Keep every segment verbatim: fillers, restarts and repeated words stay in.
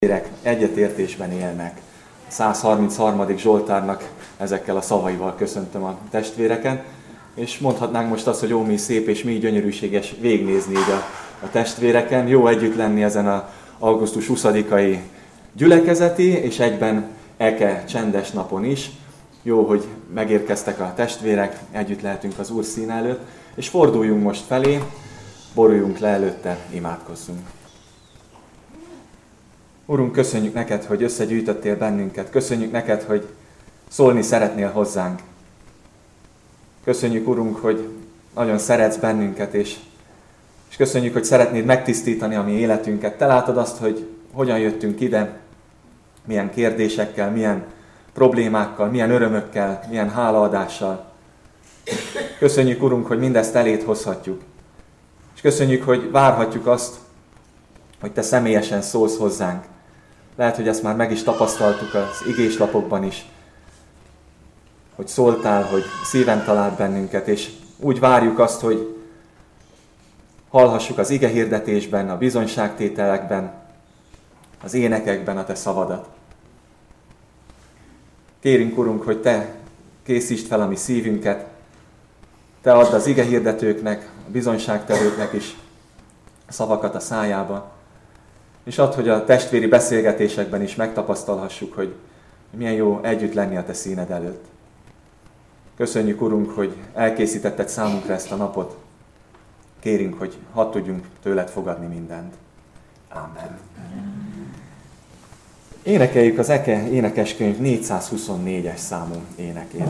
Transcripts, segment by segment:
testvérek egyetértésben élnek. száz harmincharmadik Zsoltárnak ezekkel a szavaival köszöntöm a testvéreket, és mondhatnánk most azt, hogy ó, mi szép és mi gyönyörűséges végignézni így a, a testvéreken, jó együtt lenni ezen az augusztus huszadikai gyülekezeti, és egyben eke csendes napon is. Jó, hogy megérkeztek a testvérek, együtt lehetünk az Úr színe előtt, és forduljunk most felé, boruljunk le előtte, imádkozzunk. Urunk, köszönjük neked, hogy összegyűjtöttél bennünket. Köszönjük neked, hogy szólni szeretnél hozzánk. Köszönjük, Urunk, hogy nagyon szeretsz bennünket, és, és köszönjük, hogy szeretnéd megtisztítani a mi életünket. Te látod azt, hogy hogyan jöttünk ide, milyen kérdésekkel, milyen problémákkal, milyen örömökkel, milyen hálaadással. Köszönjük, Urunk, hogy mindezt eléd hozhatjuk. És köszönjük, hogy várhatjuk azt, hogy Te személyesen szólsz hozzánk. Lehet, hogy ezt már meg is tapasztaltuk az igéslapokban is, hogy szóltál, hogy szíven talált bennünket, és úgy várjuk azt, hogy hallhassuk az igehirdetésben, a bizonyságtételekben, az énekekben a Te szavadat. Kérünk, Urunk, hogy Te készítsd fel a mi szívünket, Te add az igehirdetőknek, a bizonyságtevőknek is szavakat a szájába, és add, hogy a testvéri beszélgetésekben is megtapasztalhassuk, hogy milyen jó együtt lenni a Te színed előtt. Köszönjük, Urunk, hogy elkészítetted számunkra ezt a napot. Kérünk, hogy hadd tudjunk tőled fogadni mindent. Amen. Énekeljük az Eke énekeskönyv négyszázhuszonnégyes számú énekét.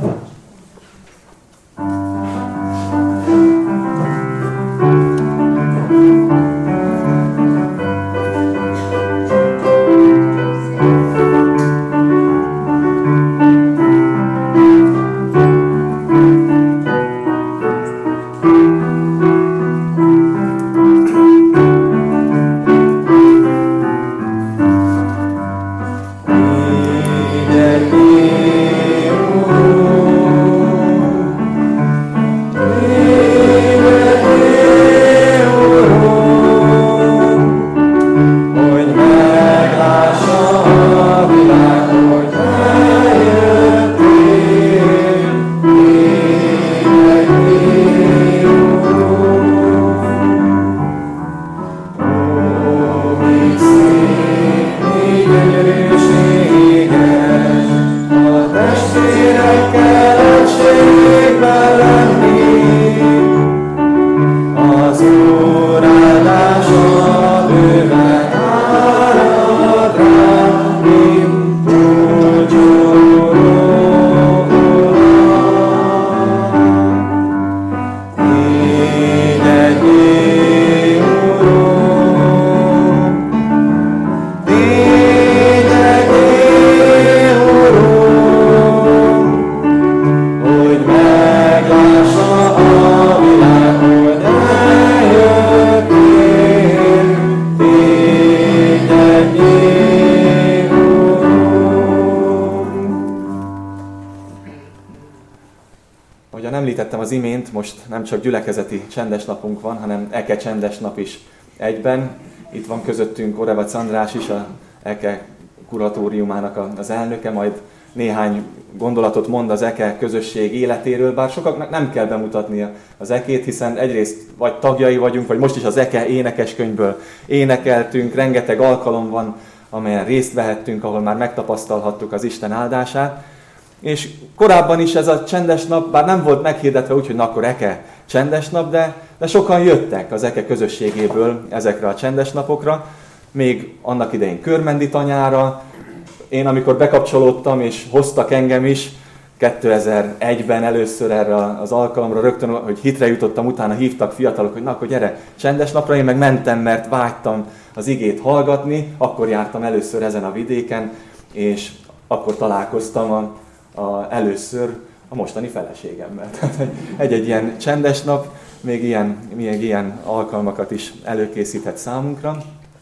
Az imént most nem csak gyülekezeti csendes napunk van, hanem Eke csendes nap is egyben. Itt van közöttünk Orevac András is, a Eke kuratóriumának az elnöke, majd néhány gondolatot mond az Eke közösség életéről, bár sokaknak nem kell bemutatni az Ekét, hiszen egyrészt vagy tagjai vagyunk, vagy most is az Eke énekeskönyvből énekeltünk, rengeteg alkalom van, amelyen részt vehettünk, ahol már megtapasztalhattuk az Isten áldását. És korábban is ez a csendes nap, bár nem volt meghirdetve úgy, hogy na akkor Eke csendes nap, de, de sokan jöttek az Eke közösségéből ezekre a csendes napokra, még annak idején Körmendi tanyára. Én amikor bekapcsolódtam és hoztak engem is, kétezer-egyben először erre az alkalomra, rögtön, hogy hitre jutottam, utána hívtak fiatalok, hogy na akkor gyere csendes napra, én meg mentem, mert vágytam az igét hallgatni, akkor jártam először ezen a vidéken, és akkor találkoztam a A, először a mostani feleségemmel. Tehát egy-egy ilyen csendes nap még ilyen, még ilyen alkalmakat is előkészíthet számunkra.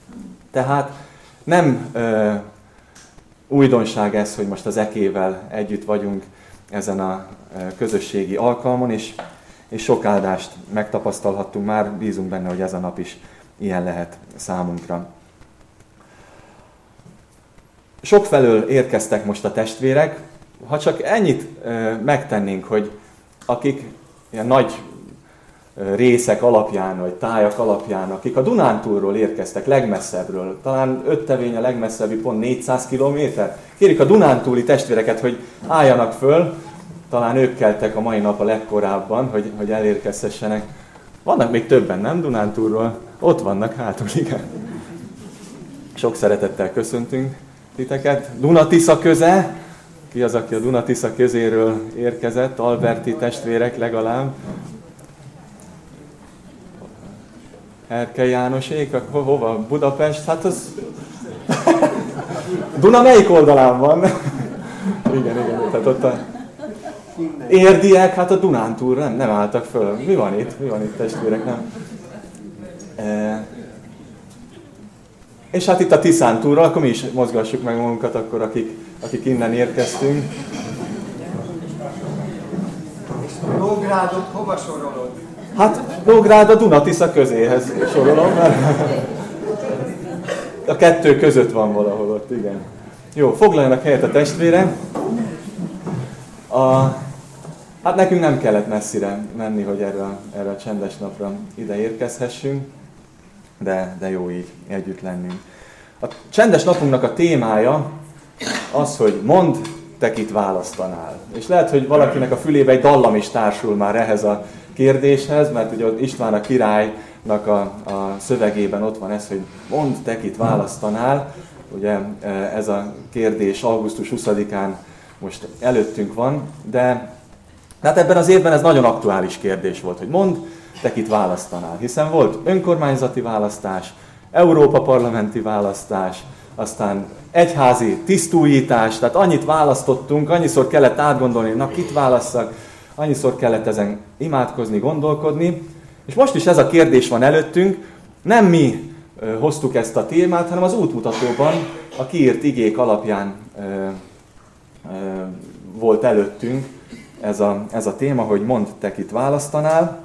Tehát nem ö, újdonság ez, hogy most az Ekével együtt vagyunk ezen a közösségi alkalmon, és, és sok áldást megtapasztalhattunk már, bízunk benne, hogy ez a nap is ilyen lehet számunkra. Sokfelől érkeztek most a testvérek, ha csak ennyit megtennénk, hogy akik ilyen nagy részek alapján, vagy tájak alapján, akik a Dunántúlról érkeztek, legmesszebbről, talán öt tevény a legmesszebbi pont négyszáz kilométer. Kérjük a dunántúli testvéreket, hogy álljanak föl, talán ők keltek a mai nap a legkorábban, hogy, hogy elérkezhessenek. Vannak még többen, nem Dunántúlról? Ott vannak hátul, igen. Sok szeretettel köszöntünk titeket. Duna-Tisza köze, ki az, aki a Duna-Tisza közéről érkezett, alberti testvérek legalább. Erkely Jánosék, ho- hova? Budapest? Hát az... Duna melyik oldalán van? igen, igen, tehát ott a... Érdiek, hát a Dunántúl nem, nem álltak föl. Mi van itt? Mi van itt, testvérek? Nem? E... És hát itt a Tiszántúlról, akkor mi is mozgassuk meg magunkat, akkor akik, akik innen érkeztünk. És Nógrádot hova sorolod? Hát Nógrád a Duna-Tisza közéhez sorolom, mert a kettő között van valahol ott, igen. Jó, foglaljanak helyet a testvére. A, hát nekünk nem kellett messzire menni, hogy erre, erre a csendes napra ide érkezhessünk, de, de jó így együtt lennünk. A csendes napunknak a témája az, hogy mondd, te kit választanál. És lehet, hogy valakinek a fülébe egy dallam is társul már ehhez a kérdéshez, mert ugye István a királynak a, a szövegében ott van ez, hogy mondd, te kit választanál. Ugye ez a kérdés augusztus huszadikán most előttünk van, de hát ebben az évben ez nagyon aktuális kérdés volt, hogy mondd, te kit választanál. Hiszen volt önkormányzati választás, Európa parlamenti választás, aztán egyházi tisztújítás, tehát annyit választottunk, annyiszor kellett átgondolni, na kit válasszak, annyiszor kellett ezen imádkozni, gondolkodni, és most is ez a kérdés van előttünk, nem mi hoztuk ezt a témát, hanem az útmutatóban a kiírt igék alapján ö, ö, volt előttünk ez a, ez a téma, hogy mondd, te kit választanál,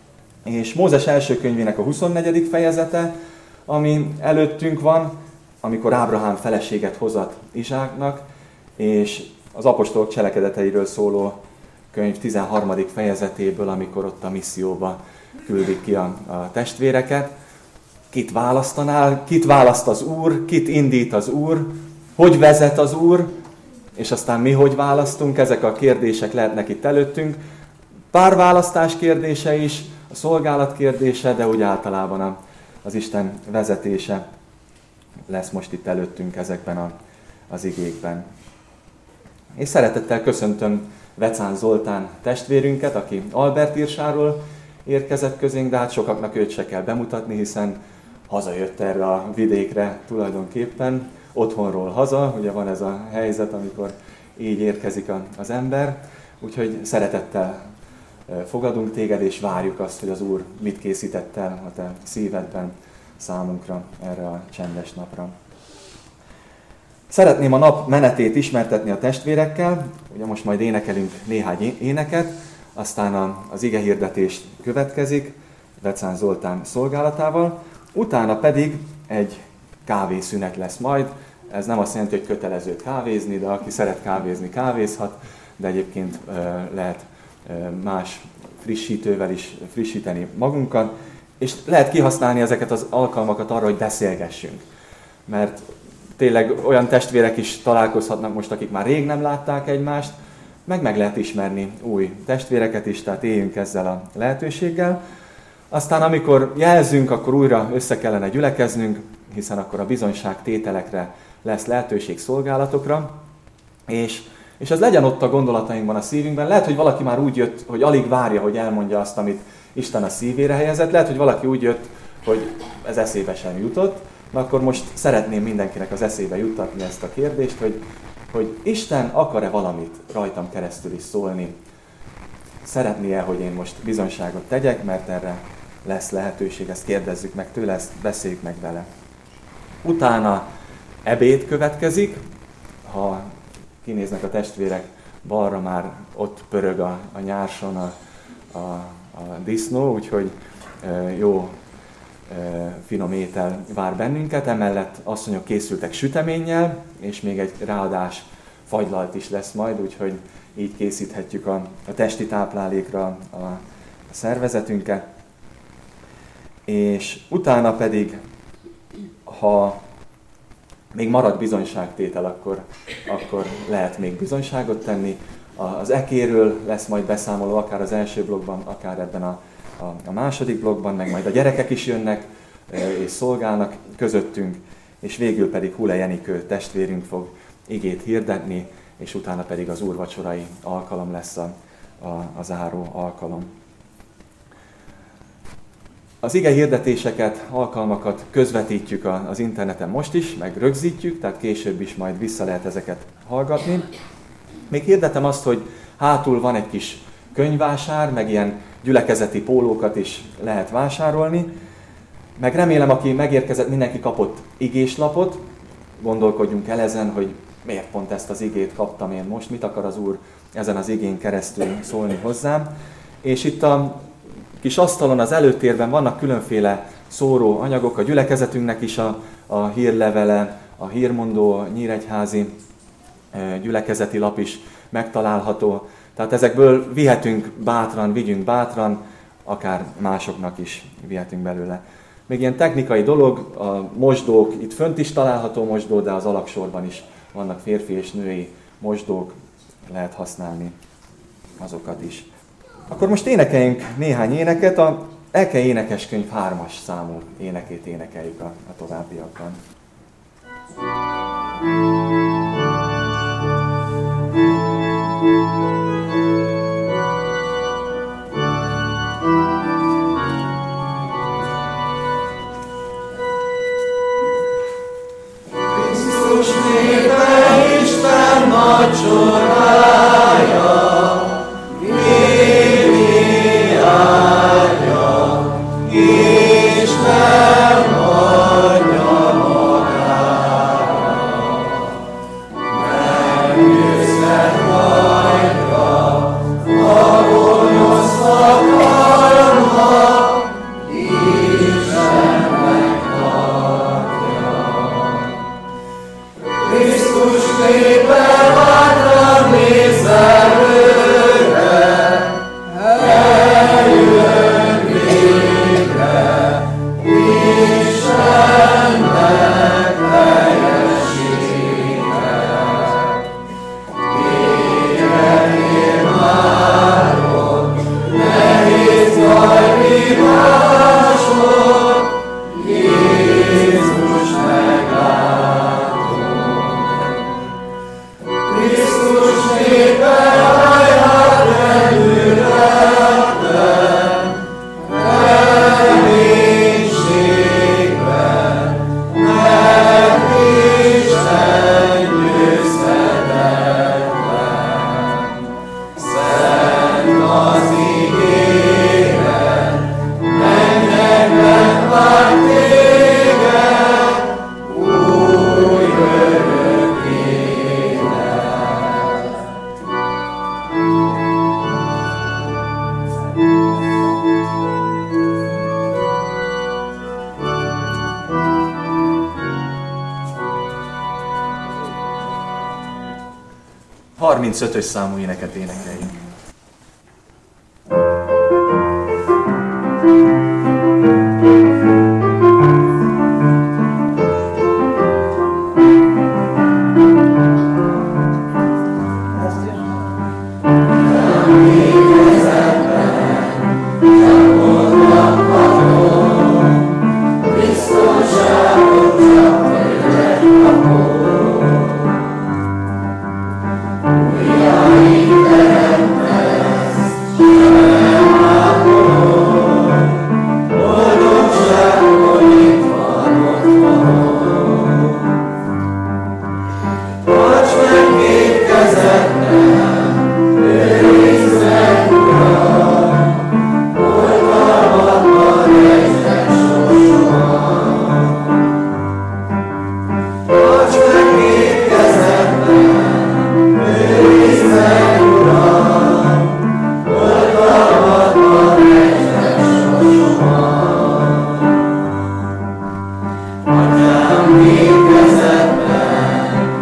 és Mózes első könyvének a huszonnegyedik fejezete, ami előttünk van, amikor Ábrahám feleséget hozott Izsáknak, és az apostolok cselekedeteiről szóló könyv tizenharmadik fejezetéből, amikor ott a misszióba küldik ki a, a testvéreket. Kit választanál, kit választ az Úr, kit indít az Úr, hogy vezet az Úr, és aztán mi hogy választunk, ezek a kérdések lehetnek itt előttünk. Párválasztás kérdése is, a szolgálat kérdése, de úgy általában a, az Isten vezetése lesz most itt előttünk ezekben a, az igékben. És szeretettel köszöntöm Vecán Zoltán testvérünket, aki Albertírsáról érkezett közénk, de hát sokaknak őt se kell bemutatni, hiszen hazajött erre a vidékre tulajdonképpen, otthonról haza, ugye van ez a helyzet, amikor így érkezik az ember, úgyhogy szeretettel fogadunk téged, és várjuk azt, hogy az Úr mit készített el a te szívedben számunkra erre a csendes napra. Szeretném a nap menetét ismertetni a testvérekkel, ugye most majd énekelünk néhány éneket, aztán az igehirdetés következik Vecán Zoltán szolgálatával, utána pedig egy kávészünet lesz majd. Ez nem azt jelenti, hogy kötelező kávézni, de aki szeret kávézni, kávézhat, de egyébként lehet más frissítővel is frissíteni magunkat, és lehet kihasználni ezeket az alkalmakat arra, hogy beszélgessünk. Mert tényleg olyan testvérek is találkozhatnak most, akik már rég nem látták egymást, meg meg lehet ismerni új testvéreket is, tehát éljünk ezzel a lehetőséggel. Aztán amikor jelzünk, akkor újra össze kellene gyülekeznünk, hiszen akkor a bizonyság tételekre lesz lehetőség, szolgálatokra, és, és ez legyen ott a gondolatainkban, a szívünkben. Lehet, hogy valaki már úgy jött, hogy alig várja, hogy elmondja azt, amit Isten a szívére helyezett. Lehet, hogy valaki úgy jött, hogy ez eszébe sem jutott. Na akkor most szeretném mindenkinek az eszébe juttatni ezt a kérdést, hogy, hogy Isten akar-e valamit rajtam keresztül is szólni? Szeretné-e, hogy én most bizonyságot tegyek, mert erre lesz lehetőség, ezt kérdezzük meg tőle, ezt beszéljük meg vele. Utána ebéd következik, ha kinéznek a testvérek, balra már ott pörög a, a nyárson a, a, a disznó, úgyhogy e, jó finom étel vár bennünket, emellett asszonyok készültek süteménnyel, és még egy ráadás fagylalt is lesz majd, úgyhogy így készíthetjük a, a testi táplálékra a, a szervezetünket. És utána pedig, ha még marad bizonyságtétel, akkor, akkor lehet még bizonyságot tenni. Az ekéről lesz majd beszámoló, akár az első blogban, akár ebben a, a, a második blogban, meg majd a gyerekek is jönnek és szolgálnak közöttünk, és végül pedig Hule Jenikő testvérünk fog igét hirdetni, és utána pedig az úrvacsorai alkalom lesz a, a, a záró alkalom. Az ige hirdetéseket, alkalmakat közvetítjük az interneten most is, meg rögzítjük, tehát később is majd vissza lehet ezeket hallgatni. Még hirdetem azt, hogy hátul van egy kis könyvvásár, meg ilyen gyülekezeti pólókat is lehet vásárolni. Meg remélem, aki megérkezett, mindenki kapott igéslapot. Gondolkodjunk el ezen, hogy miért pont ezt az igét kaptam én most, mit akar az Úr ezen az igén keresztül szólni hozzám. És itt a kis asztalon az előtérben vannak különféle szóró anyagok, a gyülekezetünknek is a, a hírlevele, a hírmondó, a nyíregyházi gyülekezeti lap is megtalálható. Tehát ezekből vihetünk bátran, vigyünk bátran, akár másoknak is vihetünk belőle. Még ilyen technikai dolog, a mosdók, itt fönt is található mosdó, de az alaksorban is vannak férfi és női mosdók, lehet használni azokat is. Akkor most énekeljünk néhány éneket, a Eke énekeskönyv hármas számú énekét énekeljük a, a továbbiakban. Krisztus népe Isten nagy csodája, Isten adja magára, meggyőzhet rajta a gonosz hatalma, Isten megtartja. Krisztus népe hátra néz előre, eljön végre, Istennek teljessége. Érenél már ott, nehéz zajvívások, Jézus meglátom. Krisztus népe hajrá rendületlen, reménységben, mert Isten győzhetetlen. Szent az ígéret, mennyekben vár téged, új örök élet. harmincötös számú éneket énekeljünk. Ujjaink teremtett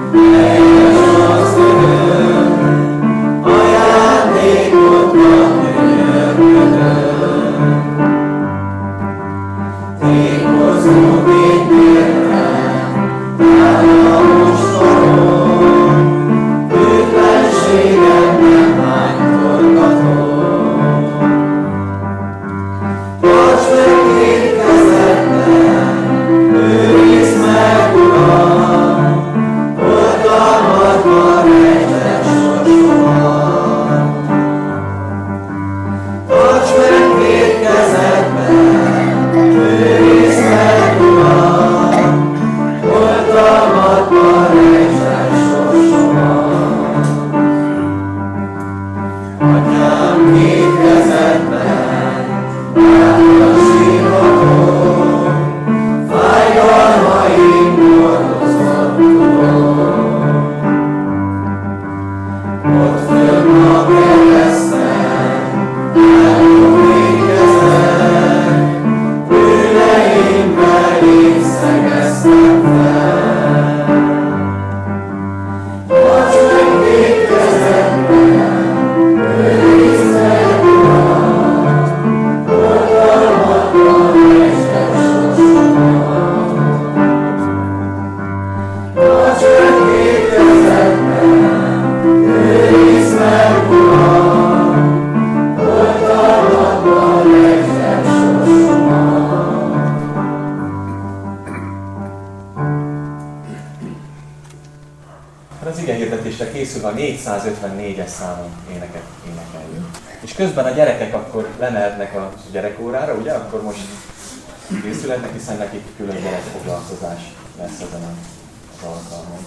készül a négyszázötvennégyes számon éneket énekeljük. És közben a gyerekek akkor lemehetnek a gyerekórára, ugye? Akkor most készülhetnek, hiszen nekik külön gyerekfoglalkozás lesz ezen az alkalmon.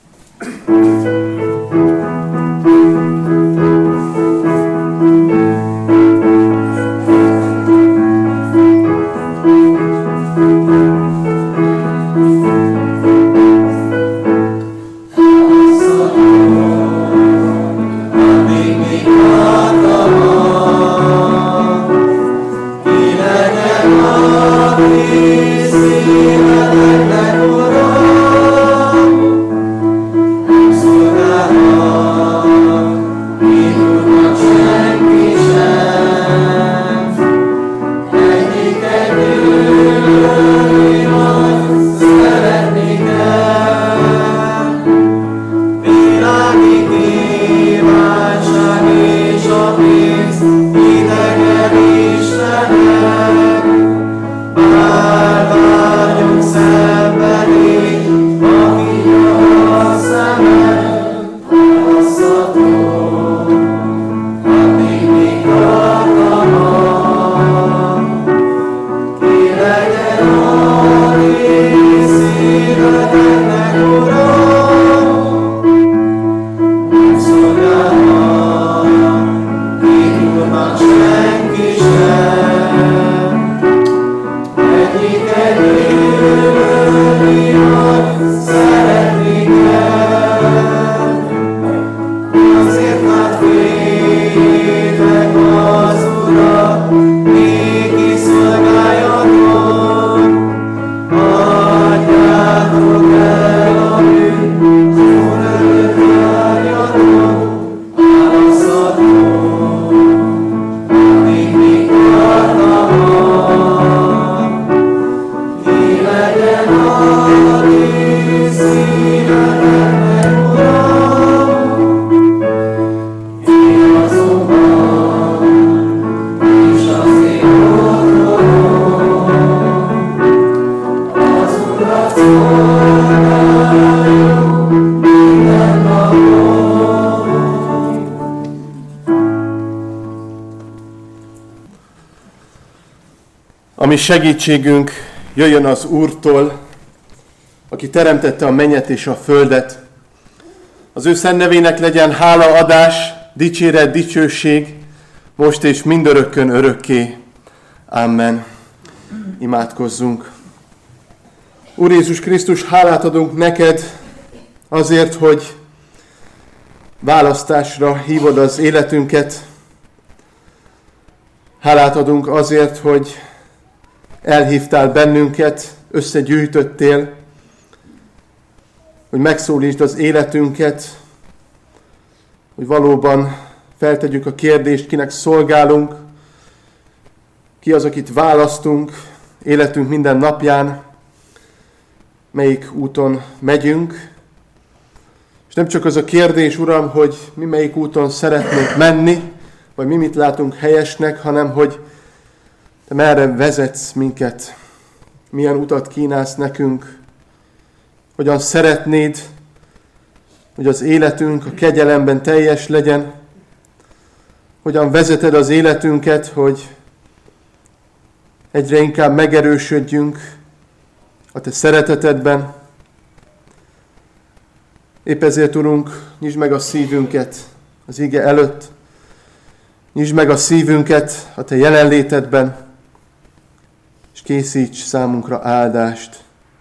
Ami segítségünk jöjjön az Úrtól, aki teremtette a mennyet és a földet. Az ő szent nevének legyen hálaadás, dicséret, dicsőség, most és mindörökkön örökké. Amen. Imádkozzunk. Úr Jézus Krisztus, hálát adunk neked azért, hogy választásra hívod az életünket. Hálát adunk azért, hogy elhívtál bennünket, összegyűjtöttél, hogy megszólítsd az életünket, hogy valóban feltegyük a kérdést, kinek szolgálunk, ki az, akit választunk életünk minden napján, melyik úton megyünk. És nem csak az a kérdés, Uram, hogy mi melyik úton szeretnénk menni, vagy mi mit látunk helyesnek, hanem hogy Te merre vezetsz minket, milyen utat kínálsz nekünk, hogyan szeretnéd, hogy az életünk a kegyelemben teljes legyen, hogyan vezeted az életünket, hogy egyre inkább megerősödjünk a Te szeretetedben. Épp ezért, Urunk, nyisd meg a szívünket az ige előtt, nyisd meg a szívünket a Te jelenlétedben, és készíts számunkra áldást.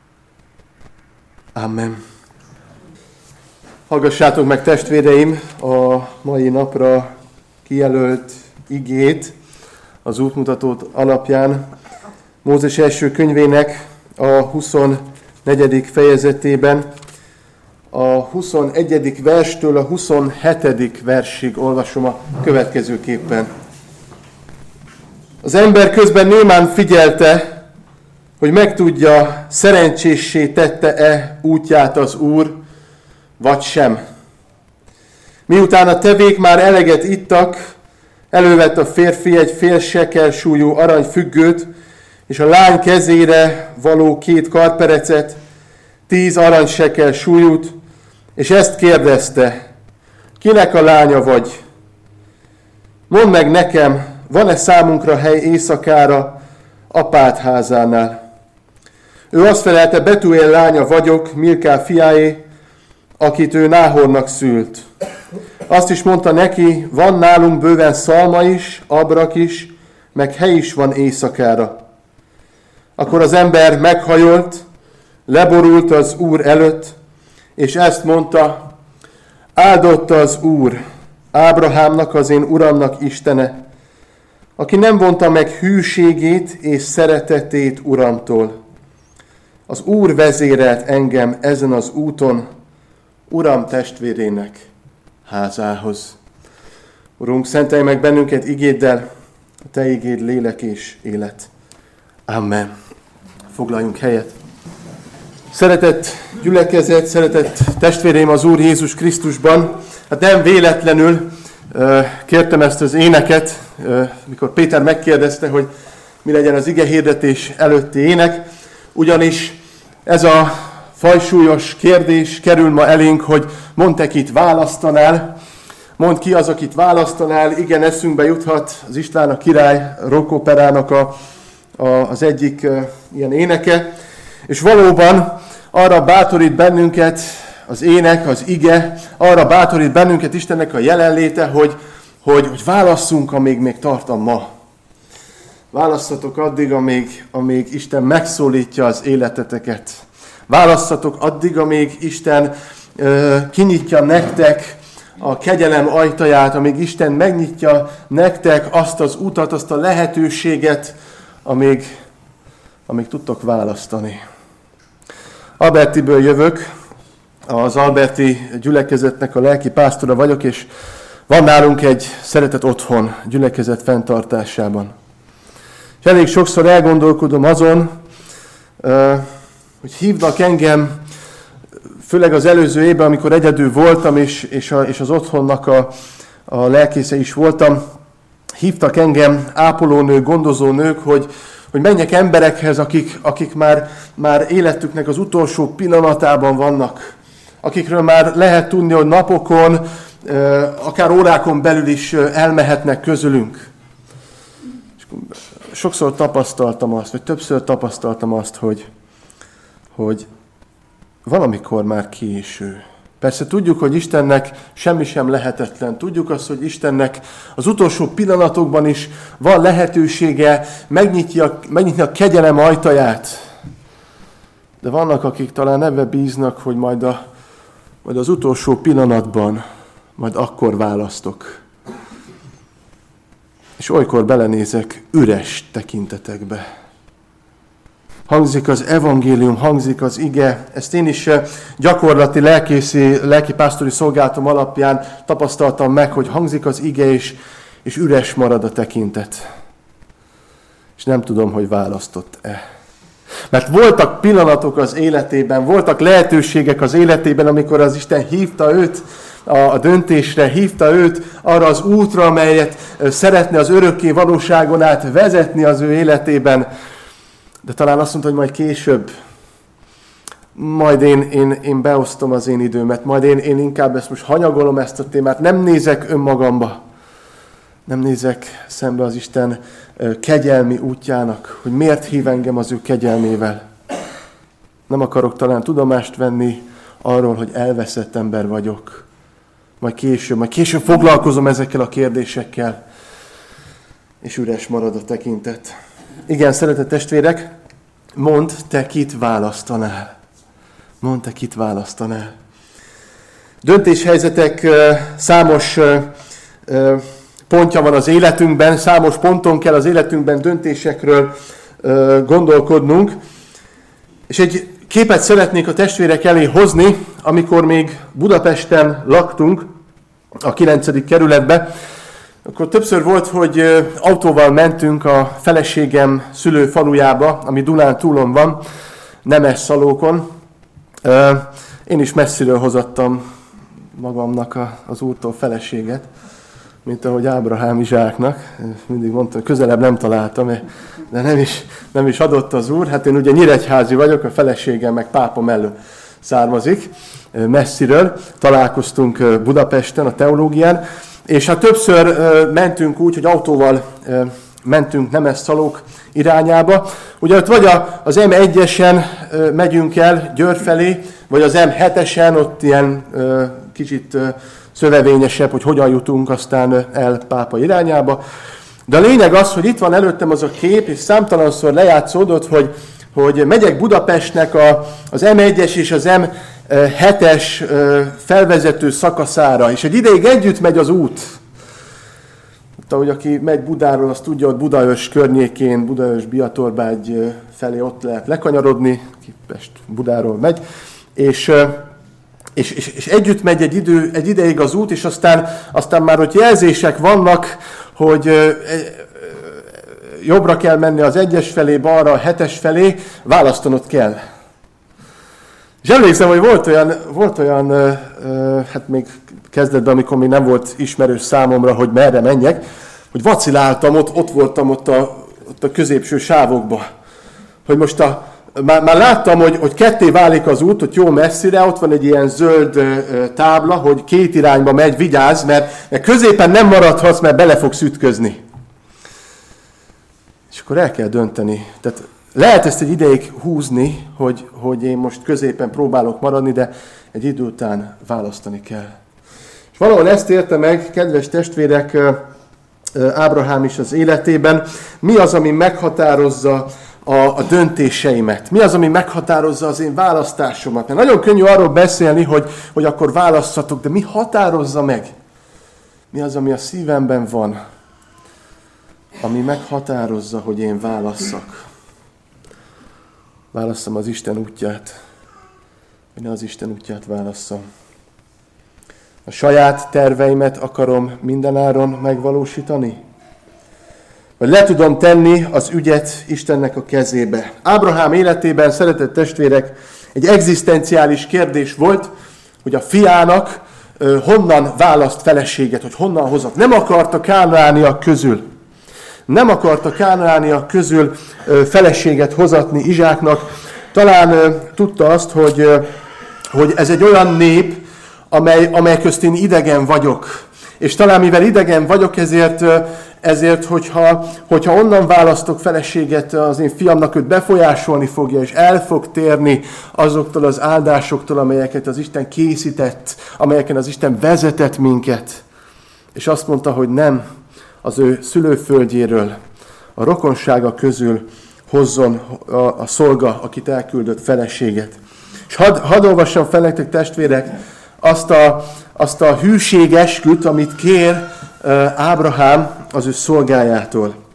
Amen. Hallgassátok meg, testvéreim, a mai napra kijelölt igét az útmutatót alapján. Mózes első könyvének a huszonnegyedik fejezetében a huszonegyedik verstől a huszonhetedik versig olvasom a következőképpen. Az ember közben némán figyelte, hogy megtudja, szerencséssé tette-e útját az Úr, vagy sem. Miután a tevék már eleget ittak, elővett a férfi egy fél sekel súlyú aranyfüggőt, és a lány kezére való két karperecet, tíz aranysekel súlyút, és ezt kérdezte, kinek a lánya vagy? Mondd meg nekem, van-e számunkra hely éjszakára apád házánál? Ő azt felelte, Betuél lánya vagyok, Milká fiáé, akit ő Náhornak szült. Azt is mondta neki, van nálunk bőven szalma is, abrak is, meg hely is van éjszakára. Akkor az ember meghajolt, leborult az Úr előtt, és ezt mondta, áldott az Úr, Ábrahámnak, az én Uramnak Istene, aki nem vonta meg hűségét és szeretetét Uramtól. Az Úr vezérelt engem ezen az úton, Uram testvérének házához. Urunk, szentelj meg bennünket igéddel, a Te igéd lélek és élet. Amen. Foglaljunk helyet. Szeretett gyülekezet, szeretett testvéreim az Úr Jézus Krisztusban, hát nem véletlenül kértem ezt az éneket, mikor Péter megkérdezte, hogy mi legyen az igehirdetés előtti ének, ugyanis ez a fajsúlyos kérdés kerül ma elénk, hogy mondd-e, kit választanál, mondd ki az, akit választanál, igen, eszünkbe juthat az István a király rock-operának a, a, az egyik uh, ilyen éneke, és valóban arra bátorít bennünket az ének, az ige, arra bátorít bennünket Istennek a jelenléte, hogy, hogy, hogy válasszunk, amíg még tart a ma. Válasszatok addig, amíg, amíg Isten megszólítja az életeteket. Válasszatok addig, amíg Isten ö, kinyitja nektek a kegyelem ajtaját, amíg Isten megnyitja nektek azt az utat, azt a lehetőséget, amíg, amíg tudtok választani. Albertiből jövök, az alberti gyülekezetnek a lelki pásztora vagyok, és van nálunk egy szeretett otthon gyülekezet fenntartásában. És elég sokszor elgondolkodom azon, hogy hívnak engem, főleg az előző évben, amikor egyedül voltam, és, és, a, és az otthonnak a, a lelkésze is voltam, hívtak engem ápolónők, gondozónők, hogy, hogy menjek emberekhez, akik, akik már, már életüknek az utolsó pillanatában vannak, akikről már lehet tudni, hogy napokon, akár órákon belül is elmehetnek közülünk. És sokszor tapasztaltam azt, vagy többször tapasztaltam azt, hogy, hogy valamikor már késő. Persze tudjuk, hogy Istennek semmi sem lehetetlen. Tudjuk azt, hogy Istennek az utolsó pillanatokban is van lehetősége megnyitja, megnyitni a kegyelem ajtaját. De vannak, akik talán ebbe bíznak, hogy majd, a, majd az utolsó pillanatban, majd akkor választok. És olykor belenézek üres tekintetekbe. hangzik az evangélium, hangzik az ige. Ezt én is gyakorlati lelkészi, lelkipásztori szolgálatom alapján tapasztaltam meg, hogy hangzik az ige, és, és üres marad a tekintet. És nem tudom, hogy választott-e. Mert voltak pillanatok az életében, voltak lehetőségek az életében, amikor az Isten hívta őt a, a döntésre, hívta őt arra az útra, amelyet szeretne az örökké valóságon át vezetni az ő életében. De talán azt mondta, hogy majd később, majd én, én, én beosztom az én időmet, majd én, én inkább ezt most hanyagolom ezt a témát, nem nézek önmagamba, nem nézek szembe az Isten kegyelmi útjának, hogy miért hív engem az ő kegyelmével. Nem akarok talán tudomást venni arról, hogy elveszett ember vagyok. Majd később, majd később foglalkozom ezekkel a kérdésekkel, és üres marad a tekintet. Igen, szeretett testvérek, mondd, te kit választanál. Mondd, te kit választanál. Döntéshelyzetek számos pontja van az életünkben, számos ponton kell az életünkben döntésekről gondolkodnunk. És egy képet szeretnék a testvérek elé hozni, amikor még Budapesten laktunk, a kilencedik kerületbe. Akkor többször volt, hogy autóval mentünk a feleségem szülőfalujába, ami Dunántúlon van, Nemesszalókon. Én is messziről hozattam magamnak az úrtól feleséget, mint ahogy Ábrahám Izsáknak. Mindig mondtam, közelebb nem találtam, de nem is, nem is adott az úr. Hát én ugye nyíregyházi vagyok, a feleségem meg pápa mellől származik, messziről. Találkoztunk Budapesten, a teológián, és hát többször mentünk úgy, hogy autóval mentünk Nemesszalók irányába. Ugye ott vagy az em egyesen megyünk el Győr felé, vagy az em hetesen, ott ilyen kicsit szövevényesebb, hogy hogyan jutunk aztán el Pápa irányába. De a lényeg az, hogy itt van előttem az a kép, és számtalanszor lejátszódott, hogy, hogy megyek Budapestnek a, az em egyes és az em hetes felvezető szakaszára, és egy ideig együtt megy az út. Ahogy aki megy Budáról, azt tudja, hogy Budaörs környékén, Budaörs-Biatorbágy felé ott lehet lekanyarodni, ki Pest Budáról megy, és, és, és, és együtt megy egy, idő, egy ideig az út, és aztán, aztán már ott jelzések vannak, hogy jobbra kell menni az egyes felé, balra a hetes felé, választanod kell. És emlékszem, hogy volt olyan, volt olyan hát még kezdetben, amikor még nem volt ismerős számomra, hogy merre menjek, hogy vaciláltam, ott, ott voltam ott a, ott a középső sávokba. Hogy most a, már, már láttam, hogy, hogy ketté válik az út, hogy jó messzire, ott van egy ilyen zöld tábla, hogy két irányba megy, vigyázz, mert, mert középen nem maradhatsz, mert bele fogsz ütközni. És akkor el kell dönteni. Tehát lehet ezt egy ideig húzni, hogy, hogy én most középen próbálok maradni, de egy idő után választani kell. És valahol ezt érte meg, kedves testvérek, Ábrahám is az életében. Mi az, ami meghatározza a, a döntéseimet? Mi az, ami meghatározza az én választásomat? Mert nagyon könnyű arról beszélni, hogy, hogy akkor válasszatok, de mi határozza meg? Mi az, ami a szívemben van, ami meghatározza, hogy én válasszak? Válasszam az Isten útját, vagy ne az Isten útját válasszam. A saját terveimet akarom mindenáron megvalósítani? Vagy le tudom tenni az ügyet Istennek a kezébe? Ábrahám életében, szeretett testvérek, egy egzisztenciális kérdés volt, hogy a fiának uh, honnan választ feleséget, hogy honnan hozott. Nem akarta Kánaániak közül. Nem akarta Kánaániak közül uh, feleséget hozatni Izsáknak. Talán uh, tudta azt, hogy, uh, hogy ez egy olyan nép, Amely, amely közt én idegen vagyok. És talán mivel idegen vagyok, ezért, ezért hogyha, hogyha onnan választok feleséget, az én fiamnak őt befolyásolni fogja, és el fog térni azoktól az áldásoktól, amelyeket az Isten készített, amelyeken az Isten vezetett minket. És azt mondta, hogy nem az ő szülőföldjéről, a rokonsága közül hozzon a, a szolga, akit elküldött feleséget. És hadd had olvassam fel nektek, testvérek, Azt a, azt a hűségesküt, amit kér uh, Ábrahám az ő szolgájától.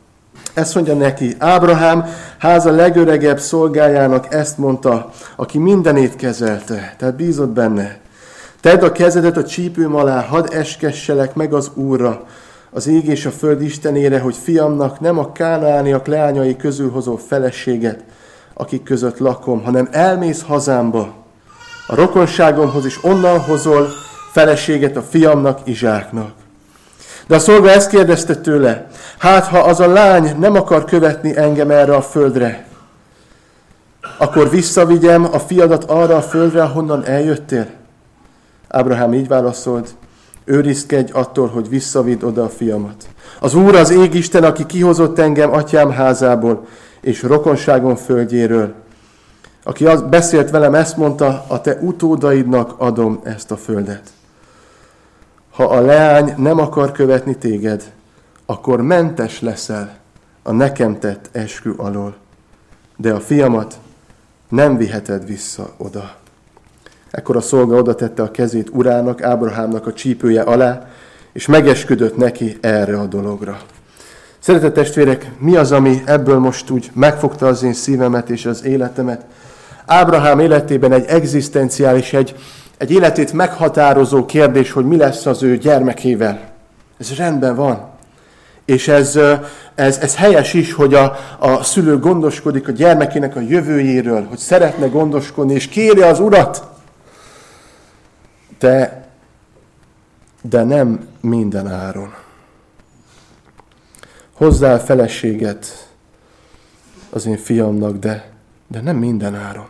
Ezt mondja neki, Ábrahám háza legöregebb szolgájának ezt mondta, aki mindenét kezelte, tehát bízott benne. Tedd a kezedet a csípőm alá, hadd eskesselek meg az Úrra, az ég és a föld Istenére, hogy fiamnak nem a kánaániak leányai közül hozol feleséget, akik között lakom, hanem elmész hazámba, a rokonságomhoz, és onnan hozol feleséget a fiamnak, Izsáknak. De a szolga ezt kérdezte tőle, hát ha az a lány nem akar követni engem erre a földre, akkor visszavigyem a fiadat arra a földre, ahonnan eljöttél? Ábrahám így válaszolt, őrizkedj attól, hogy visszavidd oda a fiamat. Az Úr az égisten, aki kihozott engem atyám házából és rokonságom földjéről, aki az beszélt velem, ezt mondta, a te utódaidnak adom ezt a földet. Ha a leány nem akar követni téged, akkor mentes leszel a nekem tett eskü alól, de a fiamat nem viheted vissza oda. Ekkor a szolga oda tette a kezét urának, Ábrahámnak a csípője alá, és megesküdött neki erre a dologra. Szeretett testvérek, mi az, ami ebből most úgy megfogta az én szívemet és az életemet? Ábrahám életében egy egzisztenciális, egy, egy életét meghatározó kérdés, hogy mi lesz az ő gyermekével. Ez rendben van. És ez, ez, ez helyes is, hogy a, a szülő gondoskodik a gyermekének a jövőjéről, hogy szeretne gondoskodni, és kéri az Urat. De, de nem minden áron. Hozzál feleséget az én fiamnak, de, de nem minden áron.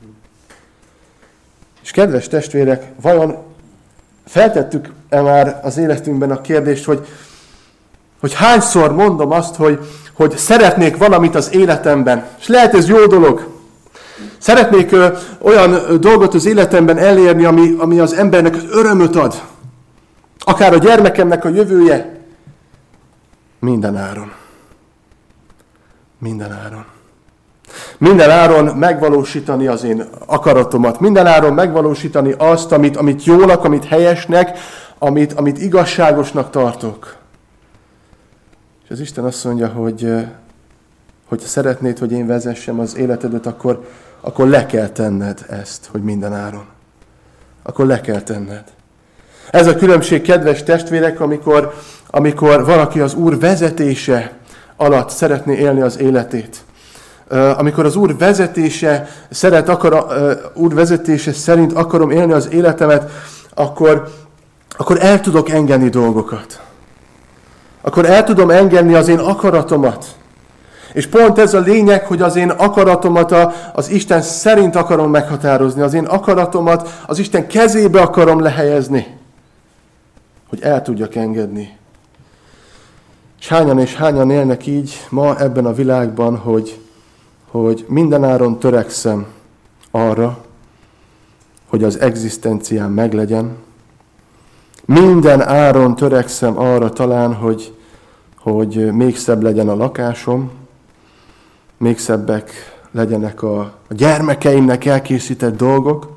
És kedves testvérek, vajon feltettük-e már az életünkben a kérdést, hogy, hogy hányszor mondom azt, hogy, hogy szeretnék valamit az életemben, és lehet ez jó dolog. Szeretnék ö, olyan dolgot az életemben elérni, ami, ami az embernek az örömöt ad. Akár a gyermekemnek a jövője. Minden áron. Minden áron. Minden áron megvalósítani az én akaratomat. Minden áron megvalósítani azt, amit, amit jónak, amit helyesnek, amit, amit igazságosnak tartok. És az Isten azt mondja, hogy, hogy szeretnéd, hogy én vezessem az életedet, akkor, akkor le kell tenned ezt, hogy minden áron. Akkor le kell tenned. Ez a különbség, kedves testvérek, amikor, amikor valaki az Úr vezetése alatt szeretné élni az életét. Amikor az Úr vezetése, szeret, akar, Úr vezetése szerint akarom élni az életemet, akkor, akkor el tudok engedni dolgokat. Akkor el tudom engedni az én akaratomat. És pont ez a lényeg, hogy az én akaratomat az Isten szerint akarom meghatározni. Az én akaratomat az Isten kezébe akarom lehelyezni. Hogy el tudjak engedni. És hányan és hányan élnek így ma ebben a világban, hogy, hogy mindenáron törekszem arra, hogy az egzisztenciám meglegyen. Minden áron törekszem arra talán, hogy, hogy még szebb legyen a lakásom, még szebbek legyenek a, a gyermekeimnek elkészített dolgok.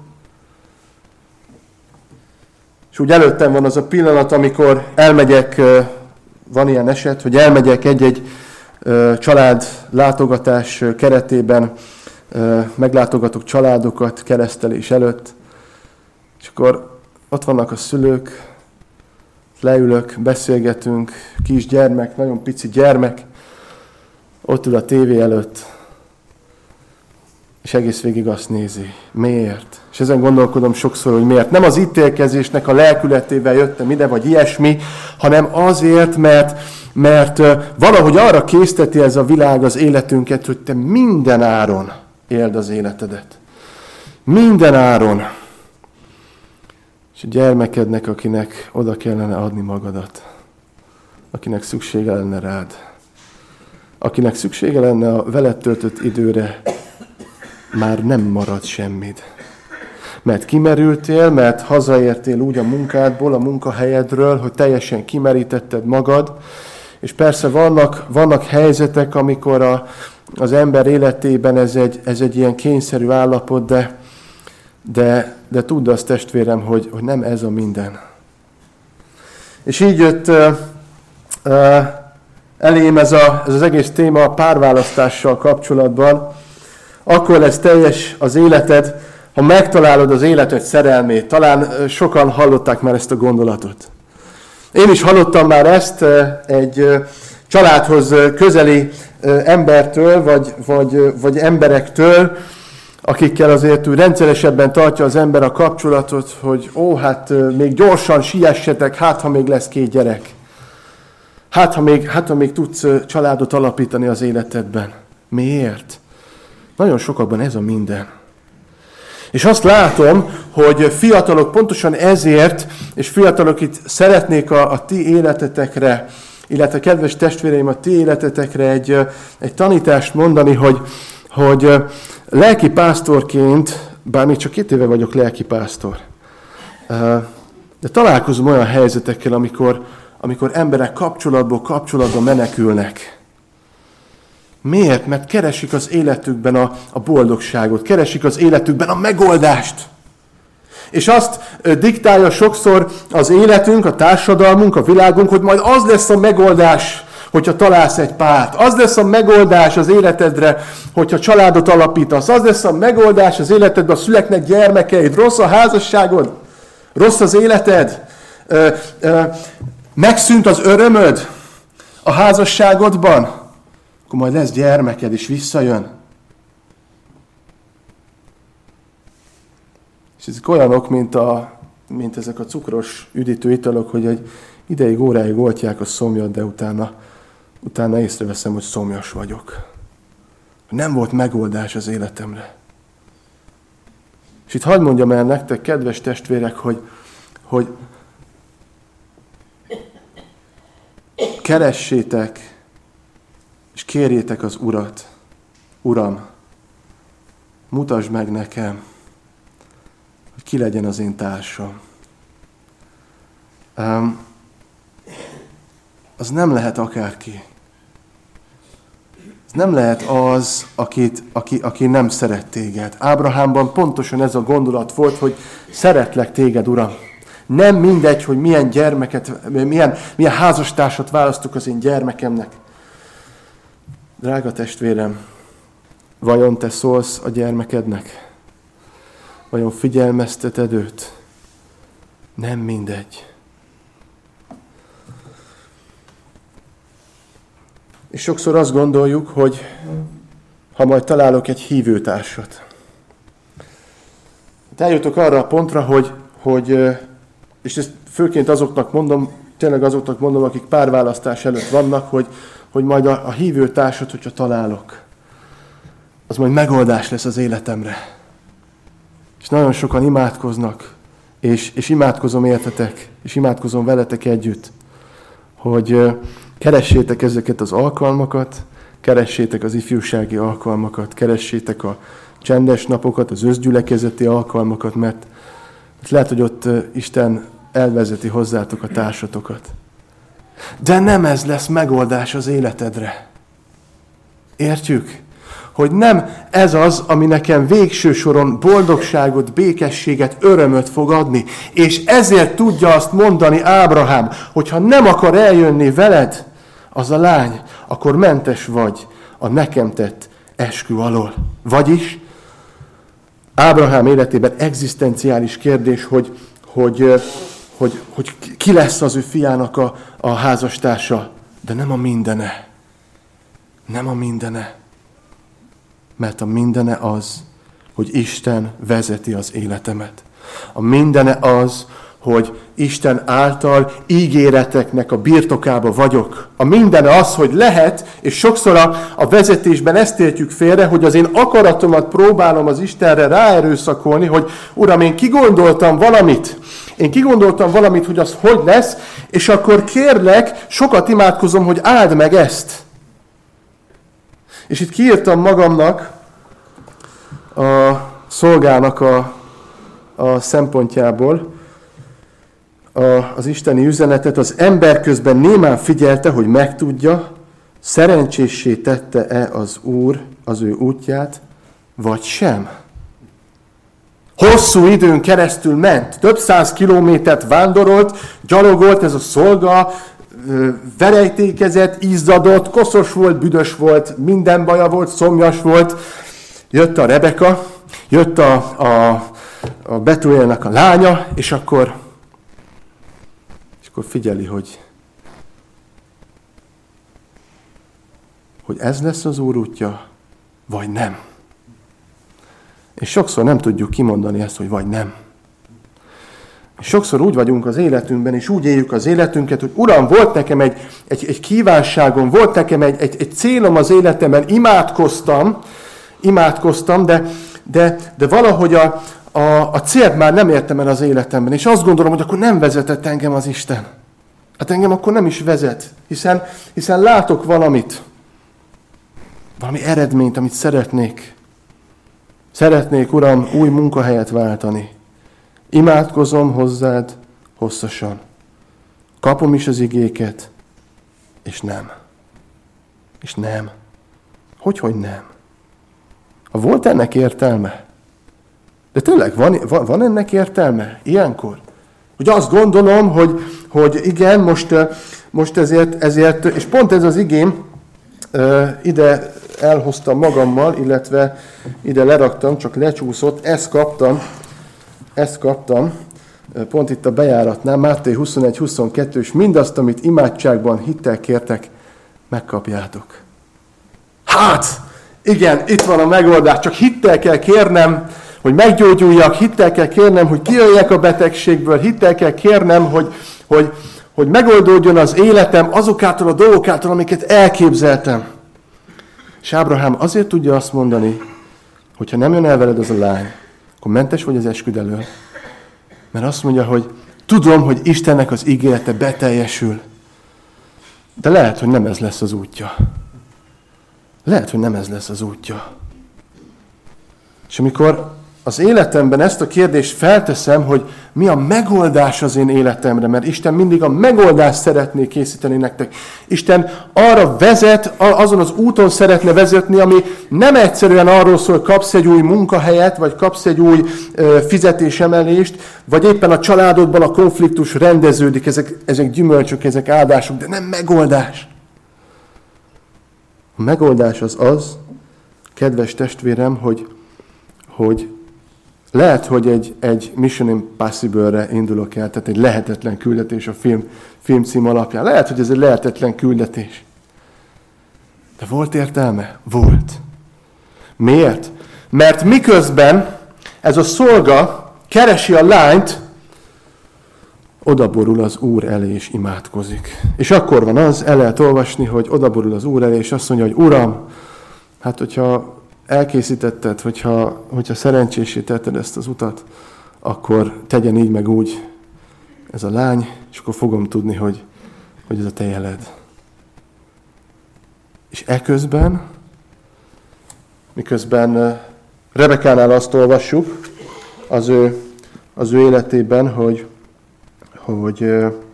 És úgy előttem van az a pillanat, amikor elmegyek, van ilyen eset, hogy elmegyek egy-egy család látogatás keretében, meglátogatok családokat keresztelés előtt, és akkor ott vannak a szülők, leülök, beszélgetünk, kisgyermek, nagyon pici gyermek, ott ül a tévé előtt, és egész végig azt nézi. Miért? És ezen gondolkodom sokszor, hogy miért. Nem az ítélkezésnek a lelkületével jöttem ide, vagy ilyesmi, hanem azért, mert, mert valahogy arra készteti ez a világ az életünket, hogy te minden áron éld az életedet. Minden áron. És a gyermekednek, akinek oda kellene adni magadat. Akinek szüksége lenne rád. Akinek szüksége lenne a veled töltött időre, már nem marad semmid. Mert kimerültél, mert hazaértél úgy a munkádból, a munkahelyedről, hogy teljesen kimerítetted magad, és persze vannak, vannak helyzetek, amikor a, az ember életében ez egy, ez egy ilyen kényszerű állapot, de, de, de tudd azt, testvérem, hogy, hogy nem ez a minden. És így jött uh, uh, elém ez, a, ez az egész téma a párválasztással kapcsolatban. Akkor lesz teljes az életed, ha megtalálod az életed szerelmét. Talán sokan hallották már ezt a gondolatot. Én is hallottam már ezt egy családhoz közeli embertől, vagy, vagy, vagy emberektől, akikkel azért úgy rendszeresebben tartja az ember a kapcsolatot, hogy ó, hát még gyorsan siessetek, hát ha még lesz két gyerek. Hát ha még, hát, ha még tudsz családot alapítani az életedben. Miért? Nagyon sokakban ez a minden. És azt látom, hogy fiatalok pontosan ezért, és fiatalok itt szeretnék a, a ti életetekre, illetve kedves testvéreim, a ti életetekre egy, egy tanítást mondani, hogy, hogy lelkipásztorként, bár még csak két éve vagyok lelkipásztor, de találkozom olyan helyzetekkel, amikor, amikor emberek kapcsolatból kapcsolatba menekülnek. Miért? Mert keresik az életükben a, a boldogságot, keresik az életükben a megoldást. És azt diktálja sokszor az életünk, a társadalmunk, a világunk, hogy majd az lesz a megoldás, hogyha találsz egy párt. Az lesz a megoldás az életedre, hogyha családot alapítasz. Az lesz a megoldás az életedben, a szüleknek gyermekeid. Rossz a házasságod, rossz az életed, ö, ö, megszűnt az örömöd a házasságodban, akkor majd lesz gyermeked, és visszajön. És ezek olyanok, mint, a, mint ezek a cukros üdítő italok, hogy egy ideig, óráig oltják a szomjat, de utána, utána észreveszem, hogy szomjas vagyok. Nem volt megoldás az életemre. És itt hadd mondjam el nektek, kedves testvérek, hogy, hogy keressétek, és kérjétek az Urat. Uram, mutasd meg nekem, hogy ki legyen az én társam. Um, az nem lehet akárki. Ez nem lehet az, akit, aki, aki nem szeret téged. Ábrahámban pontosan ez a gondolat volt, hogy szeretlek téged, Uram. Nem mindegy, hogy milyen gyermeket, milyen, milyen házastársat választok az én gyermekemnek. Drága testvérem, vajon te szólsz a gyermekednek? Vajon figyelmezteted őt? Nem mindegy. És sokszor azt gondoljuk, hogy ha majd találok egy hívőtársat. Eljutok arra a pontra, hogy, hogy, és ezt főként azoknak mondom, tényleg azoknak mondom, akik párválasztás előtt vannak, hogy, hogy majd a, a hívőtársat, hogyha találok, az majd megoldás lesz az életemre. És nagyon sokan imádkoznak, és, és imádkozom értetek, és imádkozom veletek együtt, hogy keressétek ezeket az alkalmakat, keressétek az ifjúsági alkalmakat, keressétek a csendes napokat, az összgyülekezeti alkalmakat, mert lehet, hogy ott Isten elvezeti hozzátok a társatokat. De nem ez lesz megoldás az életedre. Értjük? Hogy nem ez az, ami nekem végső soron boldogságot, békességet, örömöt fog adni. És ezért tudja azt mondani Ábrahám, hogyha nem akar eljönni veled az a lány, akkor mentes vagy a nekem tett eskü alól. Vagyis Ábrahám életében egzisztenciális kérdés, hogy, hogy, hogy, hogy ki lesz az ő fiának a, a házastársa, de nem a mindene. Nem a mindene. Mert a mindene az, hogy Isten vezeti az életemet. A mindene az, hogy Isten által ígéreteknek a birtokába vagyok. A mindene az, hogy lehet, és sokszor a, a vezetésben ezt értjük félre, hogy az én akaratomat próbálom az Istenre ráerőszakolni, hogy Uram, én kigondoltam valamit. Én kigondoltam valamit, hogy az hogy lesz, és akkor kérlek, sokat imádkozom, hogy áld meg ezt. És itt kiírtam magamnak a szolgának a, a szempontjából a, az isteni üzenetet. Az ember közben némán figyelte, hogy megtudja, szerencséssé tette-e az Úr az ő útját, vagy sem. Hosszú időn keresztül ment, több száz kilométert vándorolt, gyalogolt ez a szolga, verejtékezett, izzadott, koszos volt, büdös volt, minden baja volt, szomjas volt. Jött a Rebeka, jött a, a, a Betuélnek a lánya, és akkor, és akkor figyeli, hogy, hogy ez lesz az Úr útja, vagy nem. És sokszor nem tudjuk kimondani ezt, hogy vagy nem. És sokszor úgy vagyunk az életünkben, és úgy éljük az életünket, hogy Uram, volt nekem egy, egy, egy kívánságom, volt nekem egy, egy, egy célom az életemben, imádkoztam, imádkoztam, de, de, de valahogy a, a, a célt már nem értem el az életemben, és azt gondolom, hogy akkor nem vezetett engem az Isten. Hát engem akkor nem is vezet, hiszen, hiszen látok valamit, valami eredményt, amit szeretnék. Szeretnék, Uram, új munkahelyet váltani. Imádkozom hozzád hosszasan. Kapom is az igéket, és nem. És nem. Hogyhogy nem? Ha volt ennek értelme? De tényleg van, van, van ennek értelme ilyenkor? Hogy azt gondolom, hogy, hogy igen, most, most ezért, ezért, és pont ez az igém, ide elhoztam magammal, illetve ide leraktam, csak lecsúszott, ezt kaptam, ezt kaptam, pont itt a bejáratnál, Máté huszonegy huszonkettő, és mindazt, amit imádságban hittel kértek, megkapjátok. Hát, igen, itt van a megoldás, csak hittel kell kérnem, hogy meggyógyuljak, hittel kell kérnem, hogy kijöjjek a betegségből, hittel kell kérnem, hogy, hogy, hogy megoldódjon az életem azokától a dolgokától, amiket elképzeltem. És Ábrahám azért tudja azt mondani, hogyha nem jön el veled az a lány, akkor mentes vagy az esküd elől. Mert azt mondja, hogy tudom, hogy Istennek az ígérete beteljesül. De lehet, hogy nem ez lesz az útja. Lehet, hogy nem ez lesz az útja. És amikor az életemben ezt a kérdést felteszem, hogy mi a megoldás az én életemre, mert Isten mindig a megoldást szeretné készíteni nektek. Isten arra vezet, azon az úton szeretne vezetni, ami nem egyszerűen arról szól, hogy kapsz egy új munkahelyet, vagy kapsz egy új fizetésemelést, vagy éppen a családodban a konfliktus rendeződik, ezek, ezek gyümölcsök, ezek áldások, de nem megoldás. A megoldás az az, kedves testvérem, hogy, hogy lehet, hogy egy, egy Mission Impossible-re indulok el, tehát egy lehetetlen küldetés a film, filmcím alapján. Lehet, hogy ez egy lehetetlen küldetés. De volt értelme? Volt. Miért? Mert miközben ez a szolga keresi a lányt, odaborul az Úr elé és imádkozik. És akkor van az, el lehet olvasni, hogy odaborul az Úr elé, és azt mondja, hogy Uram, hát hogyha elkészítetted, hogyha, hogyha szerencsésítetted ezt az utat, akkor tegyen így meg úgy ez a lány, és akkor fogom tudni, hogy, hogy ez a te jeled. És eközben, miközben Rebekánál azt olvassuk az ő, az ő életében, hogy, hogy